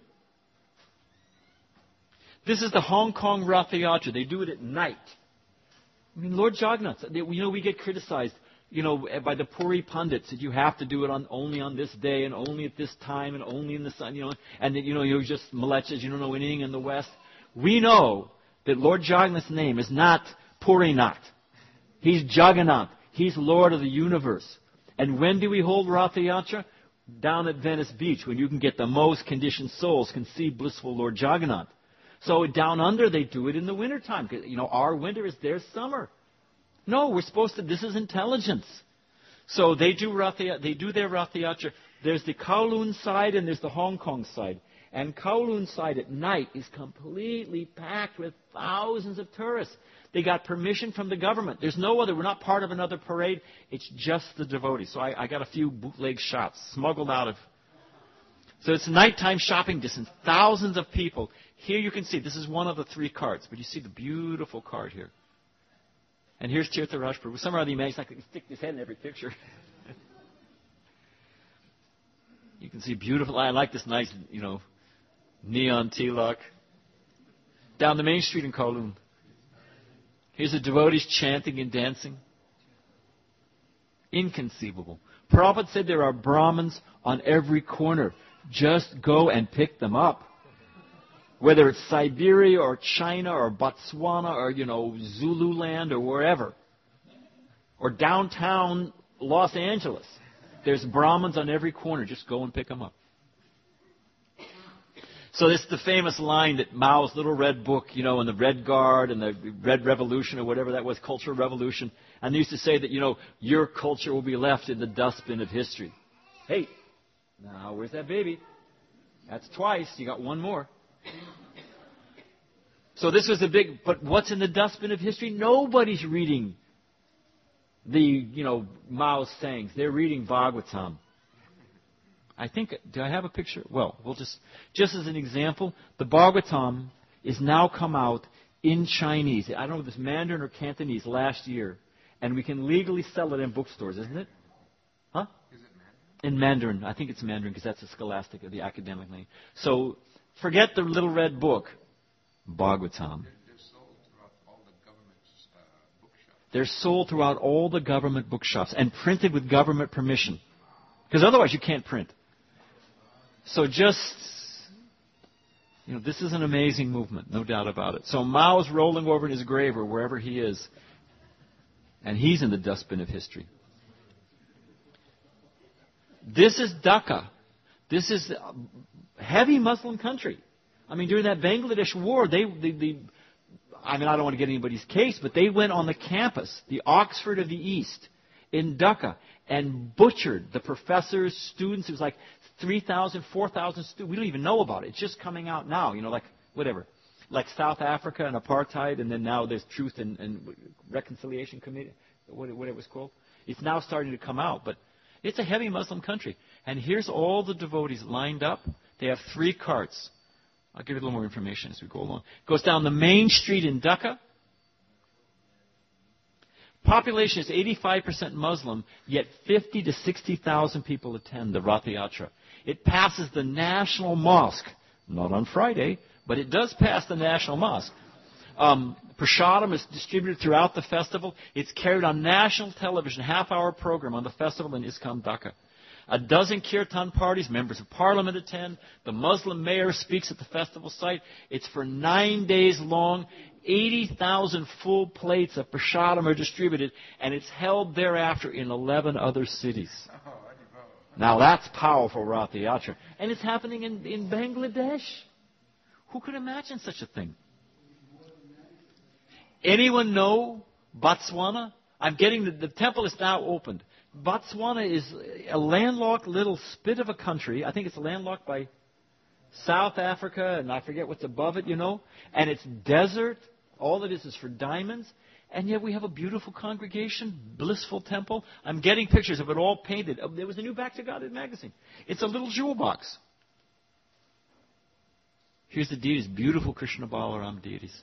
This is the Hong Kong Rath Yatra. They do it at night. I mean, Lord Jagannath, we get criticized, by the Puri pundits that you have to do it only on this day and only at this time and only in the sun, and that, you're just malechas, you don't know anything in the West. We know that Lord Jagannath's name is not Purinath. He's Jagannath. He's Lord of the universe. And when do we hold Rath Yatra? Down at Venice Beach, when you can get the most conditioned souls can see blissful Lord Jagannath. So down under, they do it in the wintertime. Our winter is their summer. No, we're supposed to, this is intelligence. So they do their Rath Yatra. There's the Kowloon side and there's the Hong Kong side. And Kowloon side at night is completely packed with thousands of tourists. They got permission from the government. There's no other, we're not part of another parade. It's just the devotees. So I got a few bootleg shots smuggled out of. So it's nighttime shopping distance. Thousands of people. Here you can see, this is one of the 3 carts, but you see the beautiful cart here. And here's Tirtharaj Prabhu. Somehow the image, like he stick his head in every picture. You can see beautiful, I like this nice, neon tilak. Down the main street in Kowloon. Here's the devotees chanting and dancing. Inconceivable. Prabhupada said there are Brahmins on every corner. Just go and pick them up. Whether it's Siberia or China or Botswana or, Zululand or wherever. Or downtown Los Angeles. There's Brahmins on every corner. Just go and pick them up. So this is the famous line that Mao's little red book, and the Red Guard and the Red Revolution or whatever that was, Cultural Revolution. And they used to say that, your culture will be left in the dustbin of history. Hey, now where's that baby? That's twice. You got one more. So this was but what's in the dustbin of history? Nobody's reading the, Mao's sayings. They're reading Bhagavatam. I think, do I have a picture? Well, we'll just as an example, the Bhagavatam is now come out in Chinese. I don't know if it's Mandarin or Cantonese last year. And we can legally sell it in bookstores, isn't it? Huh? Is it Mandarin? In Mandarin. I think it's Mandarin because that's the scholastic or the academic name. So forget the little red book. Bhagavatam. They're sold throughout all the government bookshops. They're sold throughout all the government bookshops and printed with government permission. Because otherwise you can't print. So this is an amazing movement, no doubt about it. So Mao's rolling over in his grave or wherever he is. And he's in the dustbin of history. This is Dhaka. This is a heavy Muslim country. I mean, during that Bangladesh war, I don't want to get anybody's case, but they went on the campus, the Oxford of the East, in Dhaka, and butchered the professors, students. It was like 3,000, 4,000 students. We don't even know about it. It's just coming out now, like whatever. Like South Africa and apartheid, and then now there's Truth and Reconciliation Committee, whatever it was called. It's now starting to come out, but it's a heavy Muslim country. And here's all the devotees lined up. They have 3 carts. I'll give you a little more information as we go along. It goes down the main street in Dhaka. Population is 85% Muslim, yet 50 to 60,000 people attend the Rath Yatra. It passes the National Mosque, not on Friday, but it does pass the National Mosque. Prasadam is distributed throughout the festival. It's carried on national television, half-hour program on the festival in ISKCON Dhaka. A dozen kirtan parties, members of parliament attend. The Muslim mayor speaks at the festival site. It's for 9 days long. 80,000 full plates of prasadam are distributed, and it's held thereafter in 11 other cities. Now that's powerful Ratha Yatra. And it's happening in Bangladesh. Who could imagine such a thing? Anyone know Botswana? I'm getting the temple is now opened. Botswana is a landlocked little spit of a country. I think it's landlocked by South Africa, and I forget what's above it, And it's desert. All it is for diamonds. And yet we have a beautiful congregation, blissful temple. I'm getting pictures of it all painted. There was a new Back to God magazine. It's a little jewel box. Here's the deities, beautiful Krishna Balaram deities.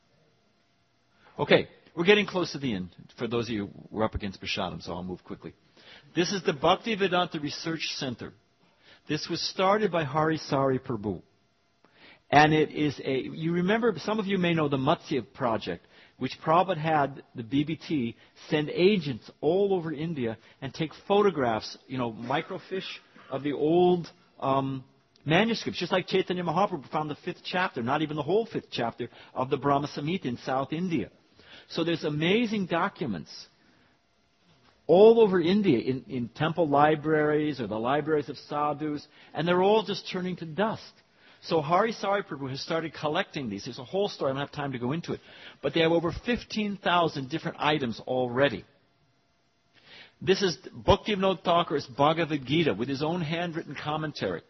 Okay, we're getting close to the end. For those of you who are up against Prasadam, so I'll move quickly. This is the Bhaktivedanta Research Center. This was started by Hari Sari Prabhu. And it is you remember, some of you may know the Matsya project, which Prabhupada had the BBT send agents all over India and take photographs, microfiche of the old manuscripts, just like Chaitanya Mahaprabhu found the 5th chapter, not even the whole 5th chapter, of the Brahma Samhita in South India. So there's amazing documents all over India in temple libraries or the libraries of sadhus, and they're all just turning to dust. So Hari Sari Prabhu has started collecting these. There's a whole story. I don't have time to go into it. But they have over 15,000 different items already. This is Bhaktivinoda Thakur's Bhagavad Gita with his own handwritten commentary.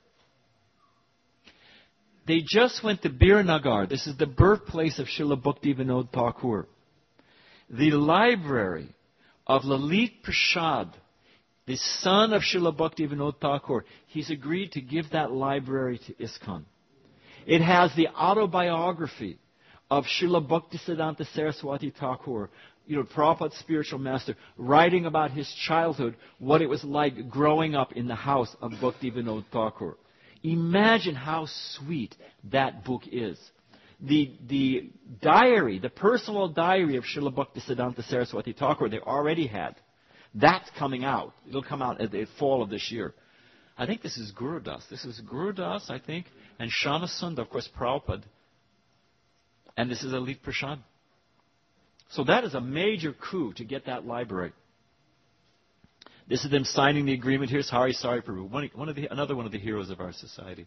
They just went to Birnagar. This is the birthplace of Srila Bhaktivinoda Thakur. The library of Lalit Prasad, the son of Srila Bhaktivinoda Thakur, he's agreed to give that library to ISKCON. It has the autobiography of Srila Bhaktisiddhanta Saraswati Thakur, Prabhupada's spiritual master, writing about his childhood, what it was like growing up in the house of Bhaktivinoda Thakur. Imagine how sweet that book is. The diary, the personal diary of Srila Bhaktisiddhanta Saraswati Thakur, they already had. That's coming out. It'll come out at the fall of this year. I think this is Guru Das. This is Guru Das, I think, and Shama Sundar, of course, Prabhupada. And this is Lalit Prasad. So that is a major coup to get that library. This is them signing the agreement. Here's Hari Sari Prabhu, another one of the heroes of our society.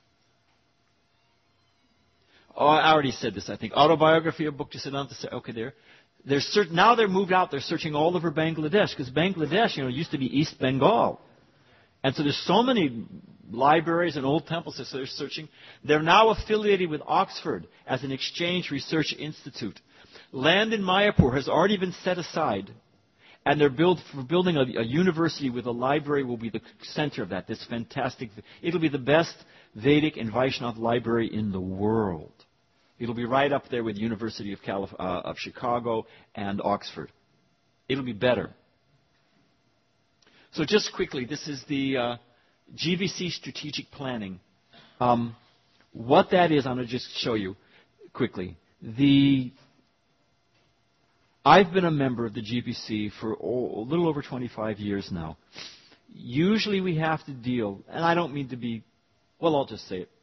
Oh, I already said this, I think. Autobiography of Bhaktisiddhanta. Okay, there. Now they're moved out. They're searching all over Bangladesh, because Bangladesh, used to be East Bengal. And so there's so many libraries and old temples that they're searching. They're now affiliated with Oxford as an exchange research institute. Land in Mayapur has already been set aside, and they're building a university with a library will be the center of that. This fantastic, it'll be the best Vedic and Vaishnav library in the world. It'll be right up there with the University of Chicago and Oxford. It'll be better. So just quickly, this is the GBC strategic planning. What that is, I'm going to just show you quickly. I've been a member of the GBC for a little over 25 years now. Usually we have to deal, and I don't mean to be, I'll just say it.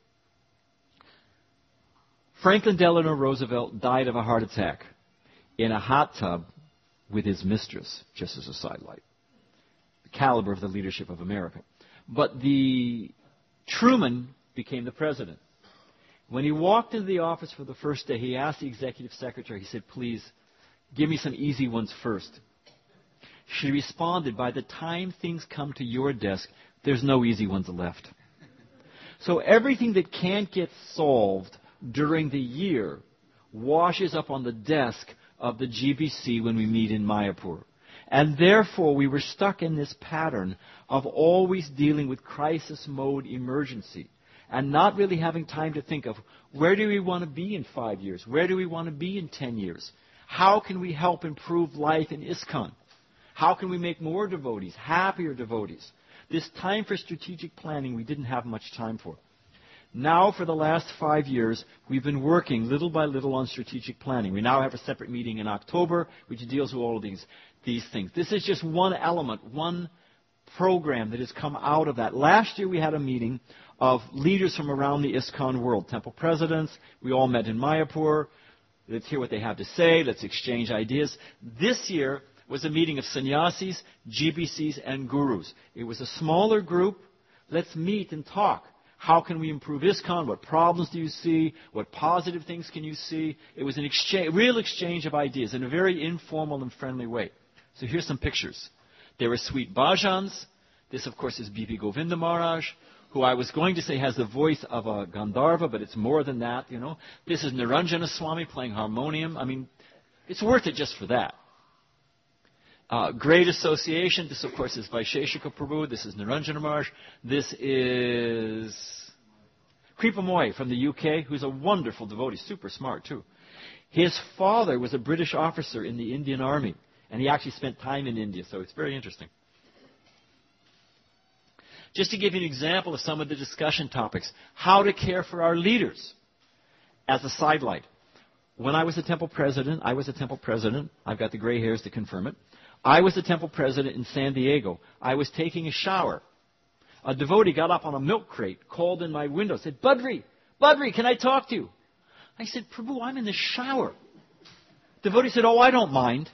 Franklin Delano Roosevelt died of a heart attack in a hot tub with his mistress, just as a sidelight. The caliber of the leadership of America. But Truman became the president. When he walked into the office for the first day, he asked the executive secretary, he said, please, give me some easy ones first. She responded, by the time things come to your desk, there's no easy ones left. So everything that can't get solved during the year washes up on the desk of the GBC when we meet in Mayapur. And therefore, we were stuck in this pattern of always dealing with crisis mode emergency and not really having time to think of where do we want to be in 5 years? Where do we want to be in 10 years? How can we help improve life in ISKCON? How can we make more devotees, happier devotees? This time for strategic planning we didn't have much time for. Now, for the last 5 years, we've been working little by little on strategic planning. We now have a separate meeting in October which deals with all of these things. This is just one element, one program that has come out of that. Last year we had a meeting of leaders from around the ISKCON world, temple presidents. We all met in Mayapur. Let's hear what they have to say. Let's exchange ideas. This year was a meeting of sannyasis, GBCs, and gurus. It was a smaller group. Let's meet and talk. How can we improve ISKCON? What problems do you see? What positive things can you see? It was an real exchange of ideas in a very informal and friendly way. So here's some pictures. There were sweet bhajans. This, of course, is B.P. Govinda Maharaj, who I was going to say has the voice of a Gandharva, but it's more than that, you know. This is Niranjana Swami playing harmonium. I mean, it's worth it just for that. Great association. This, of course, is Vaisheshika Prabhu. This is Niranjana Maharaj. This is Kripa Moy from the UK, who's a wonderful devotee, super smart, too. His father was a British officer in the Indian Army, and he actually spent time in India, so it's very interesting. Just to give you an example of some of the discussion topics, how to care for our leaders as a sidelight. When I was a temple president, I've got the gray hairs to confirm it. I was the temple president in San Diego. I was taking a shower. A devotee got up on a milk crate, called in my window, said, Badri, can I talk to you? I said, Prabhu, I'm in the shower. Devotee said, oh, I don't mind.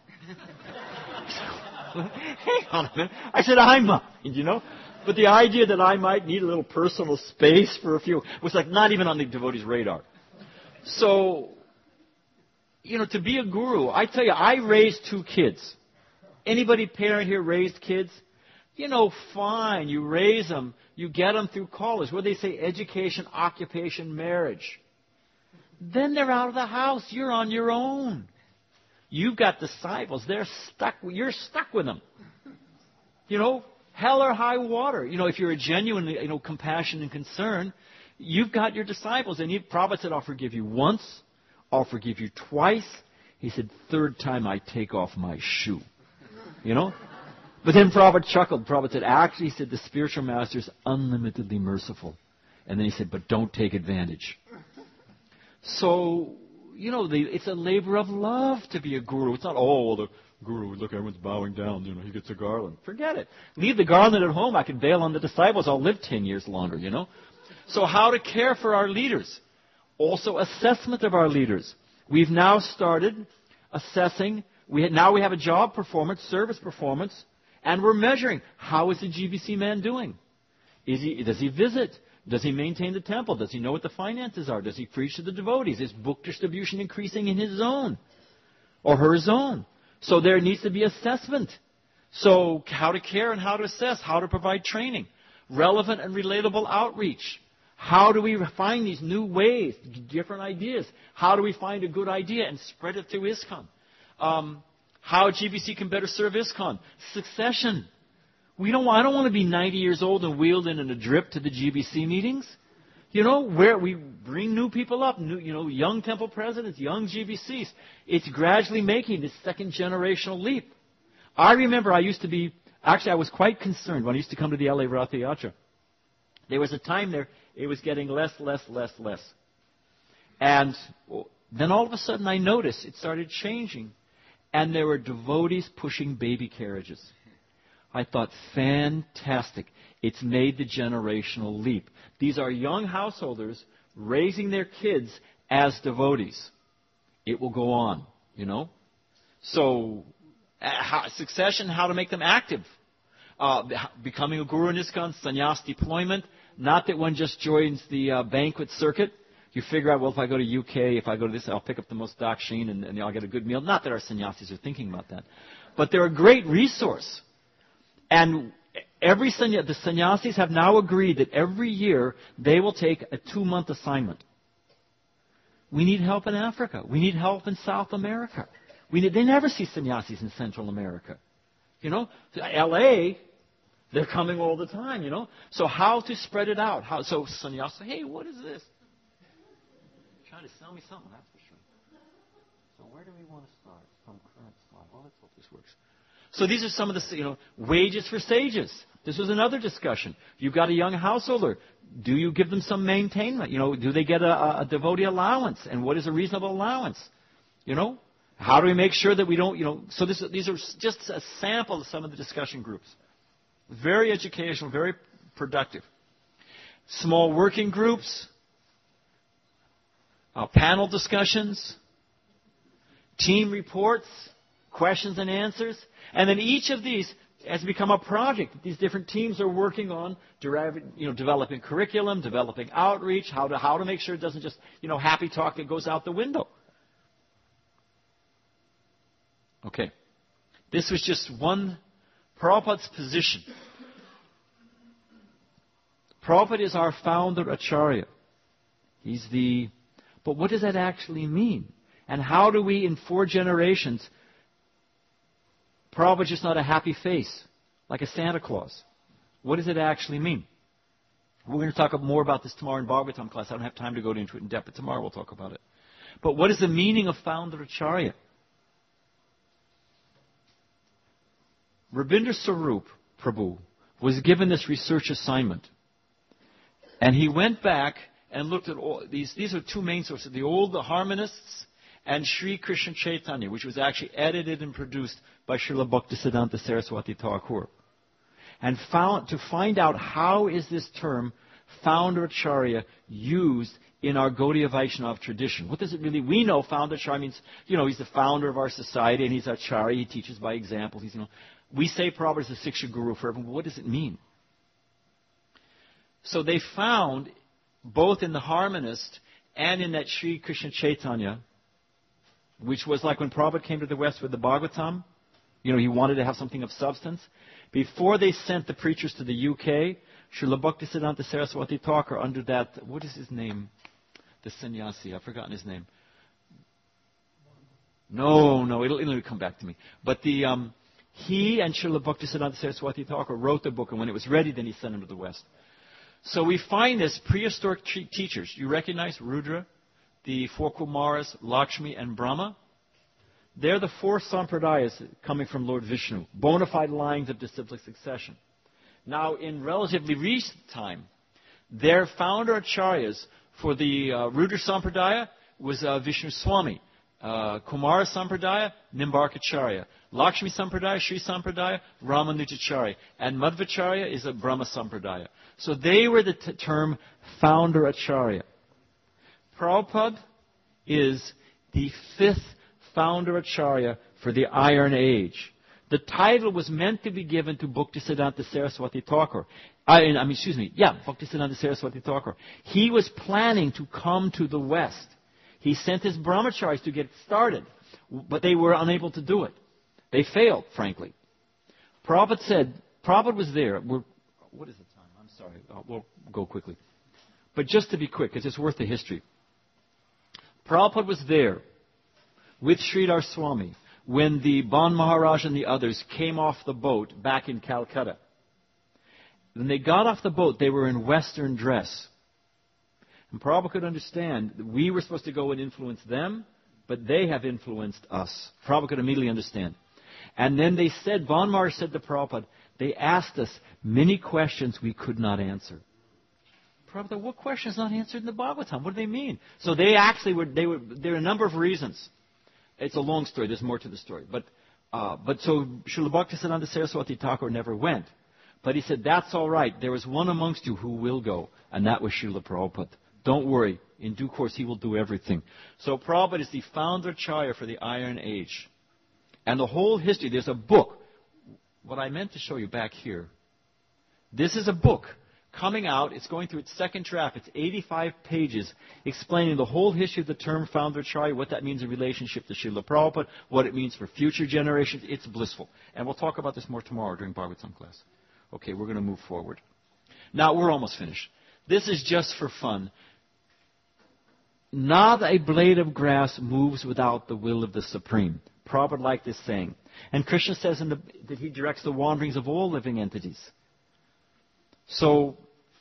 Hang on a minute. I said, I mind, you know. But the idea that I might need a little personal space for a few was like not even on the devotee's radar. So, you know, to be a guru, I tell you, I raised 2 kids. Anybody parent here raised kids? You know, fine, you raise them, you get them through college. What do they say? Education, occupation, marriage. Then they're out of the house. You're on your own. You've got disciples. They're stuck. You're stuck with them. You know, hell or high water. You know, if you're a genuine, you know, compassion and concern, you've got your disciples. And Prabhupada said, I'll forgive you once. I'll forgive you twice. He said, 3rd time I take off my shoe. You know? But then Prabhupada chuckled. Prabhupada said, actually, he said, the spiritual master is unlimitedly merciful. And then he said, but don't take advantage. So, you know, it's a labor of love to be a guru. It's not, oh, the guru, look, everyone's bowing down, you know, he gets a garland. Forget it. Leave the garland at home. I can bail on the disciples. I'll live 10 years longer, you know. So how to care for our leaders. Also, assessment of our leaders. We've now started assessing. Now we have a job performance, service performance, and we're measuring. How is the GBC man doing? Does he visit? Does he maintain the temple? Does he know what the finances are? Does he preach to the devotees? Is book distribution increasing in his zone or her zone? So there needs to be assessment. So how to care and how to assess, how to provide training, relevant and relatable outreach. How do we find these new ways, different ideas? How do we find a good idea and spread it through ISKCON? How GBC can better serve ISKCON. Succession. I don't want to be 90 years old and wheeled in a drip to the GBC meetings. You know, where we bring new people up, young temple presidents, young GBCs. It's gradually making this 2nd generational leap. I remember I was quite concerned when I used to come to the LA Ratha Yatra. There was a time there, it was getting less. And then all of a sudden I noticed it started changing. And there were devotees pushing baby carriages. I thought, fantastic. It's made the generational leap. These are young householders raising their kids as devotees. It will go on, you know. So, succession, how to make them active. Becoming a guru in ISKCON, sannyas deployment. Not that one just joins the banquet circuit. You figure out, well, if I go to UK, if I go to this, I'll pick up the most dakshin and I'll get a good meal. Not that our sannyasis are thinking about that. But they're a great resource. And the sannyasis have now agreed that every year they will take a 2-month assignment. We need help in Africa. We need help in South America. They never see sannyasis in Central America. You know, LA, they're coming all the time, you know. So how to spread it out? So sannyasis say, hey, what is this? Trying to sell me something, that's for sure. So where do we want to start? From current slide. Well, let's hope this works. So these are some of the, wages for sages. This was another discussion. You've got a young householder. Do you give them some maintainment? Do they get a devotee allowance? And what is a reasonable allowance? How do we make sure that we don't, so these are just a sample of some of the discussion groups. Very educational, very productive. Small working groups, panel discussions, team reports, questions and answers. And then each of these has become a project that these different teams are working on, developing curriculum, developing outreach, how to make sure it doesn't just, happy talk that goes out the window. Okay. This was just one Prabhupada's position. Prabhupada is our founder Acharya. But what does that actually mean? And how do we, in 4 generations, Prabhupada's just not a happy face, like a Santa Claus. What does it actually mean? We're going to talk more about this tomorrow in Bhagavatam class. I don't have time to go into it in depth, but tomorrow we'll talk about it. But what is the meaning of founder Acharya? Rabindra Swarup Prabhu was given this research assignment. And he went back and looked at all these. These are 2 main sources: the old Harmonists and Sri Krishna Chaitanya, which was actually edited and produced by Srila Bhaktisiddhanta Saraswati Thakur. And to find out how is this term, founder Acharya, used in our Gaudiya Vaishnava tradition. What does it really? We know founder Acharya means, he's the founder of our society and he's Acharya. He teaches by example. We say Prabhupada is a Siksha Guru for everyone. What does it mean? So they found, both in the Harmonist and in that Sri Krishna Chaitanya, which was like when Prabhupada came to the West with the Bhagavatam, he wanted to have something of substance. Before they sent the preachers to the UK, Srila Bhaktisiddhanta Saraswati Thakur, under that, what is his name? The sannyasi, I've forgotten his name. No, it'll come back to me. But he and Srila Bhaktisiddhanta Saraswati Thakur wrote the book, and when it was ready, then he sent them to the West. So we find this prehistoric teachers. You recognize Rudra, the 4 Kumaras, Lakshmi, and Brahma? They're the 4 sampradayas coming from Lord Vishnu, bona fide lines of disciplic succession. Now, in relatively recent time, their founder acharyas for the Rudra Sampradaya was Vishnu Swami. Kumara Sampradaya, Nimbarkacharya. Lakshmi Sampradaya, Sri Sampradaya, Ramanujacharya. And Madhvacharya is a Brahma Sampradaya. So they were the term founder Acharya. Prabhupada is the 5th founder Acharya for the Iron Age. The title was meant to be given to Bhaktisiddhanta Saraswati Thakur. Bhaktisiddhanta Saraswati Thakur. He was planning to come to the West. He sent his brahmacharis to get started, but they were unable to do it. They failed, frankly. Prabhupada was there. What is the time? I'm sorry. We'll go quickly. But just to be quick, because it's worth the history. Prabhupada was there with Sridhar Swami when the Ban Maharaj and the others came off the boat back in Calcutta. When they got off the boat, they were in Western dress. And Prabhupada could understand that we were supposed to go and influence them, but they have influenced us. Prabhupada could immediately understand. And then they said, Ban Maharaj said to Prabhupada, they asked us many questions we could not answer. Prabhupada, what question is not answered in the Bhagavatam? What do they mean? So they actually there are a number of reasons. It's a long story. There's more to the story. But so Srila Bhaktisiddhanta Saraswati Thakur never went. But he said, that's all right. There is one amongst you who will go, and that was Srila Prabhupada. Don't worry. In due course, he will do everything. So Prabhupada is the founder Acharya for the Iron Age. And the whole history, there's a book. What I meant to show you back here. This is a book coming out. It's going through its 2nd draft. It's 85 pages explaining the whole history of the term founder Acharya, what that means in relationship to Srila Prabhupada, what it means for future generations. It's blissful. And we'll talk about this more tomorrow during Bhagavatam class. Okay, we're going to move forward. Now, we're almost finished. This is just for fun. Not a blade of grass moves without the will of the Supreme. Prabhupada liked this saying. And Krishna says that he directs the wanderings of all living entities. So,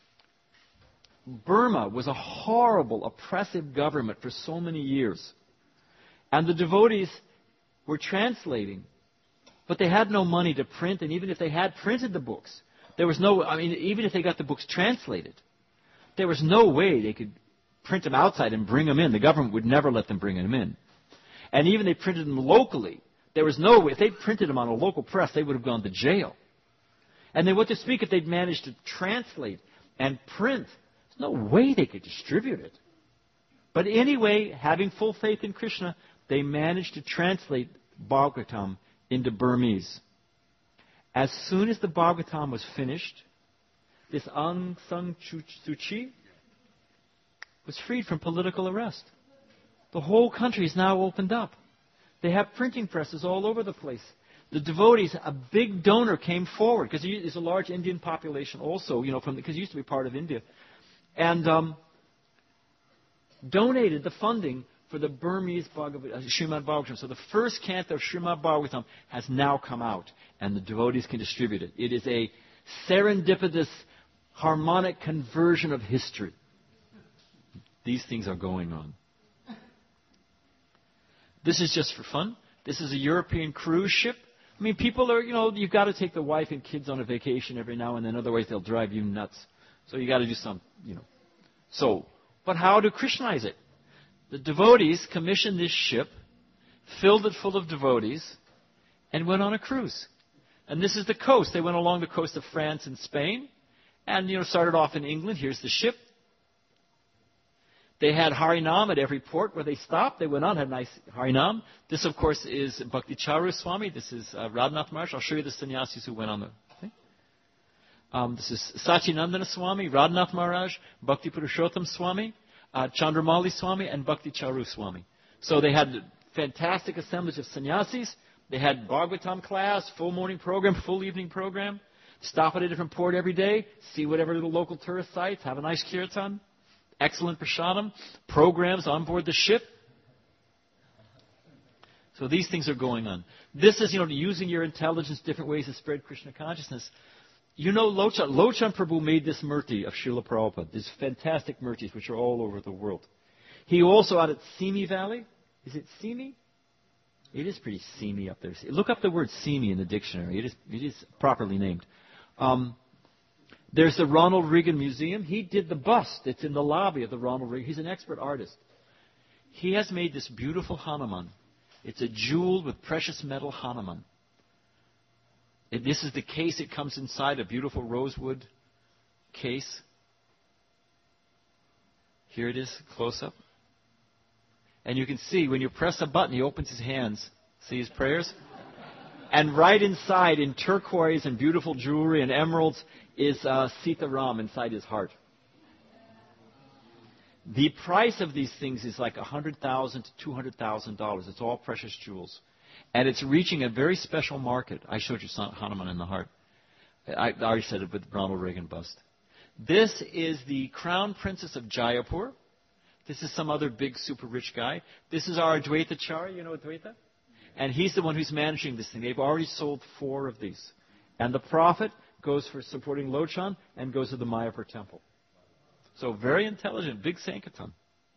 Burma was a horrible, oppressive government for so many years. And the devotees were translating, but they had no money to print, and even if they had printed the books, there was even if they got the books translated, there was no way they could print them outside and bring them in. The government would never let them bring them in. And even they printed them locally. There was no way. If they printed them on a local press, they would have gone to jail. And then what to speak if they'd managed to translate and print? There's no way they could distribute it. But anyway, having full faith in Krishna, they managed to translate Bhagavatam into Burmese. As soon as the Bhagavatam was finished, this Aung San Suu Kyi was freed from political arrest. The whole country is now opened up. They have printing presses all over the place. The devotees, a big donor came forward, because there's a large Indian population also, because it used to be part of India, and donated the funding for the Burmese Srimad Bhagavatam. So the first canto of Srimad Bhagavatam has now come out, and the devotees can distribute it. It is a serendipitous, harmonic conversion of history. These things are going on. This is just for fun. This is a European cruise ship. I mean, people are, you've got to take the wife and kids on a vacation every now and then, otherwise they'll drive you nuts. So you've got to do something, So, but how to Krishnaize it? The devotees commissioned this ship, filled it full of devotees, and went on a cruise. And this is the coast. They went along the coast of France and Spain, and, started off in England. Here's the ship. They had Harinam at every port where they stopped. They went on, had nice Harinam. This, of course, is Bhakti Charu Swami. This is Radhanath Maharaj. I'll show you the sannyasis who went on the thing. This is Sachinandana Swami, Radhanath Maharaj, Bhakti Purushottam Swami, Chandramali Swami, and Bhakti Charu Swami. So they had fantastic assemblage of sannyasis. They had Bhagavatam class, full morning program, full evening program. Stop at a different port every day, see whatever little local tourist sites, have a nice kirtan. Excellent prasadam, programs on board the ship. So these things are going on. This is, using your intelligence, different ways to spread Krishna consciousness. Lochan Prabhu made this murti of Srila Prabhupada, these fantastic murtis which are all over the world. He also out at Simi Valley. Is it Simi? It is pretty seamy up there. Look up the word seamy in the dictionary. It is properly named. There's the Ronald Reagan Museum. He did the bust. It's in the lobby of the Ronald Reagan. He's an expert artist. He has made this beautiful Hanuman. It's a jeweled with precious metal Hanuman. This is the case. It comes inside a beautiful rosewood case. Here it is, close up. And you can see when you press a button, he opens his hands. See his prayers? And right inside, in turquoise and beautiful jewelry and emeralds, is Sita Ram inside his heart. The price of these things is like $100,000 to $200,000. It's all precious jewels. And it's reaching a very special market. I showed you Hanuman in the heart. I already said it with Ronald Reagan bust. This is the Crown Princess of Jaipur. This is some other big, super rich guy. This is our Advaita Chari. You know Advaita? And he's the one who's managing this thing. They've already sold 4 of these. And the profit goes for supporting Lochan and goes to the Mayapur temple. So very intelligent, big Sankirtan.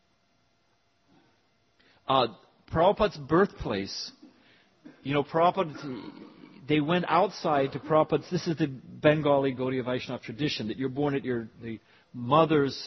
Prabhupada's birthplace, Prabhupada, they went outside to Prabhupada's. This is the Bengali Gaudiya Vaishnava tradition, that you're born at the mother's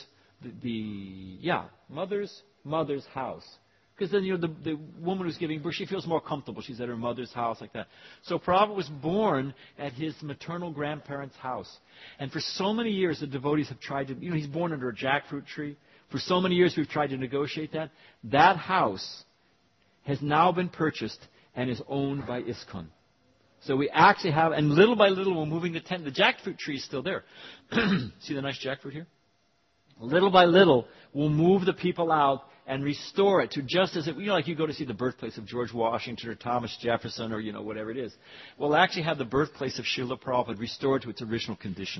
mother's house. Because then, the woman who's giving birth, she feels more comfortable. She's at her mother's house like that. So Prabhupada was born at his maternal grandparents' house. And for so many years, the devotees have tried to, he's born under a jackfruit tree. For so many years, we've tried to negotiate that. That house has now been purchased and is owned by ISKCON. So we actually have, and little by little, we're moving the tent. The jackfruit tree is still there. See the nice jackfruit here? Little by little, we'll move the people out and restore it to just as it, like you go to see the birthplace of George Washington or Thomas Jefferson or, whatever it is. We'll actually have the birthplace of Srila Prabhupada restored to its original condition.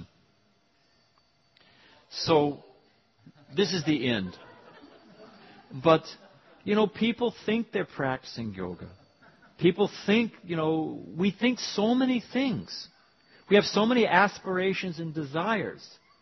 So, this is the end. But, people think they're practicing yoga. People think, we think so many things. We have so many aspirations and desires.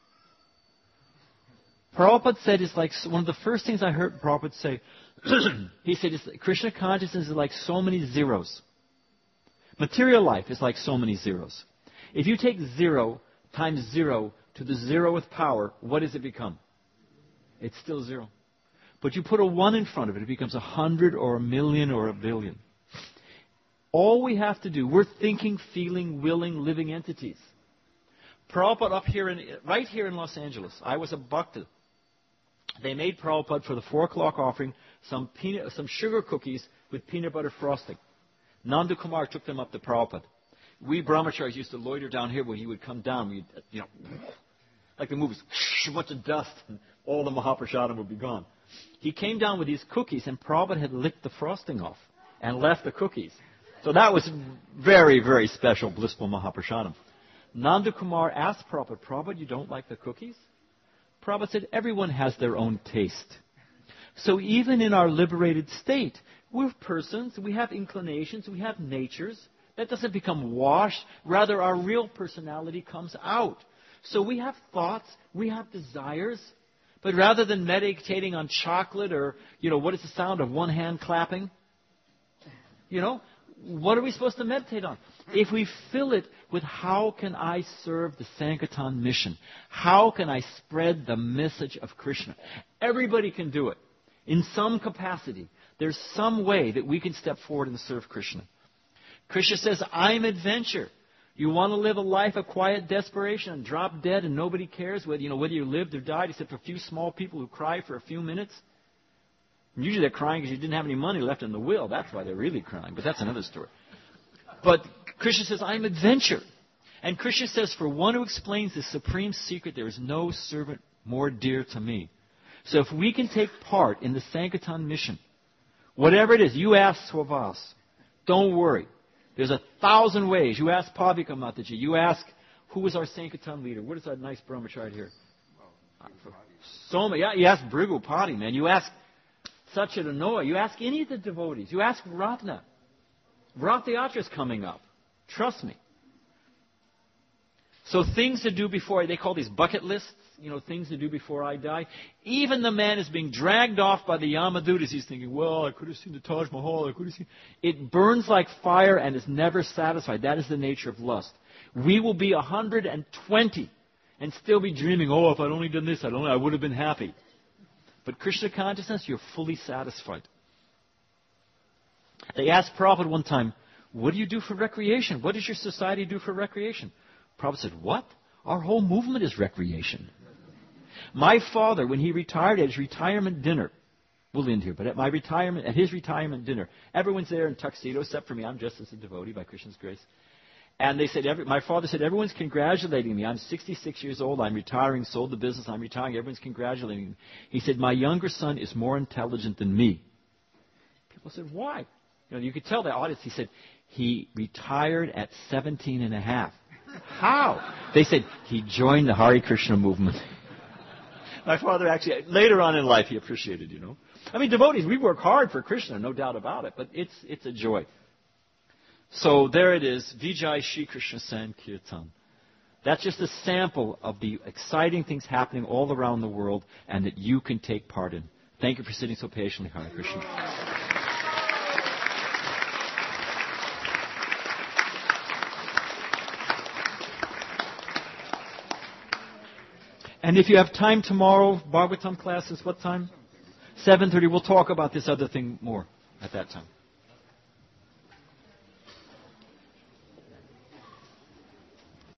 Prabhupada said it's like one of the first things I heard Prabhupada say. He said Krishna consciousness is like so many zeros. Material life is like so many zeros. If you take 0 times 0 to the 0th power, what does it become? It's still 0. But you put a 1 in front of it, it becomes 100 or 1,000,000 or 1,000,000,000. All we have to do, we're thinking, feeling, willing, living entities. Prabhupada right here in Los Angeles, I was a bhakta. They made Prabhupada for the 4 o'clock offering some sugar cookies with peanut butter frosting. Nanda Kumar took them up to Prabhupada. We brahmacharis used to loiter down here when he would come down. We'd, like the movies, a bunch of dust, and all the Mahaprasadam would be gone. He came down with these cookies, and Prabhupada had licked the frosting off and left the cookies. So that was very, very special, blissful Mahaprasadam. Nanda Kumar asked Prabhupada, Prabhupada, you don't like the cookies? Prabhupada said, everyone has their own taste. So even in our liberated state, we're persons, we have inclinations, we have natures. That doesn't become washed. Rather, our real personality comes out. So we have thoughts, we have desires, but rather than meditating on chocolate or, what is the sound of one hand clapping? What are we supposed to meditate on? If we fill it with how can I serve the Sankirtan mission? How can I spread the message of Krishna? Everybody can do it. In some capacity, there's some way that we can step forward and serve Krishna. Krishna says, I'm adventure. You want to live a life of quiet desperation and drop dead and nobody cares whether you lived or died, except for a few small people who cry for a few minutes? And usually they're crying because you didn't have any money left in the will. That's why they're really crying, but that's another story. But Krishna says, I'm adventure. And Krishna says, for one who explains the supreme secret, there is no servant more dear to me. So if we can take part in the Sankirtan mission, whatever it is, you ask Swavas, don't worry. There's 1,000 ways. You ask Pavika Mataji. You ask, who was our Sankirtan leader? What is that nice brahmachari here? Soma. Yeah, you ask Brigu Padi, man. You ask Satchidananda. You ask any of the devotees. You ask Ratna. Rathayatra is coming up. Trust me. So things to do before, they call these bucket lists, things to do before I die. Even the man is being dragged off by the Yamadutas. He's thinking, well, I could have seen the Taj Mahal. It burns like fire and is never satisfied. That is the nature of lust. We will be 120 and still be dreaming, if I'd only done this, I would have been happy. But Krishna consciousness, you're fully satisfied. They asked Prabhupada one time, what do you do for recreation? What does your society do for recreation? Prabhupada said, what? Our whole movement is recreation. My father, when he retired at his retirement dinner, we'll end here, but at his retirement dinner, everyone's there in tuxedo except for me. I'm just as a devotee by Krishna's grace. And they said, my father said, everyone's congratulating me. I'm 66 years old. I'm retiring, sold the business. I'm retiring. Everyone's congratulating me. He said, my younger son is more intelligent than me. People said, why? You could tell the audience. He said, he retired at 17 and a half. How? They said, he joined the Hare Krishna movement. My father actually, later on in life, he appreciated, devotees, we work hard for Krishna, no doubt about it, but it's a joy. So there it is, Vijay Shri Krishna Sankirtan. That's just a sample of the exciting things happening all around the world and that you can take part in. Thank you for sitting so patiently, Hare Krishna. And if you have time tomorrow, Bhagavatam classes, what time? 7:30. We'll talk about this other thing more at that time.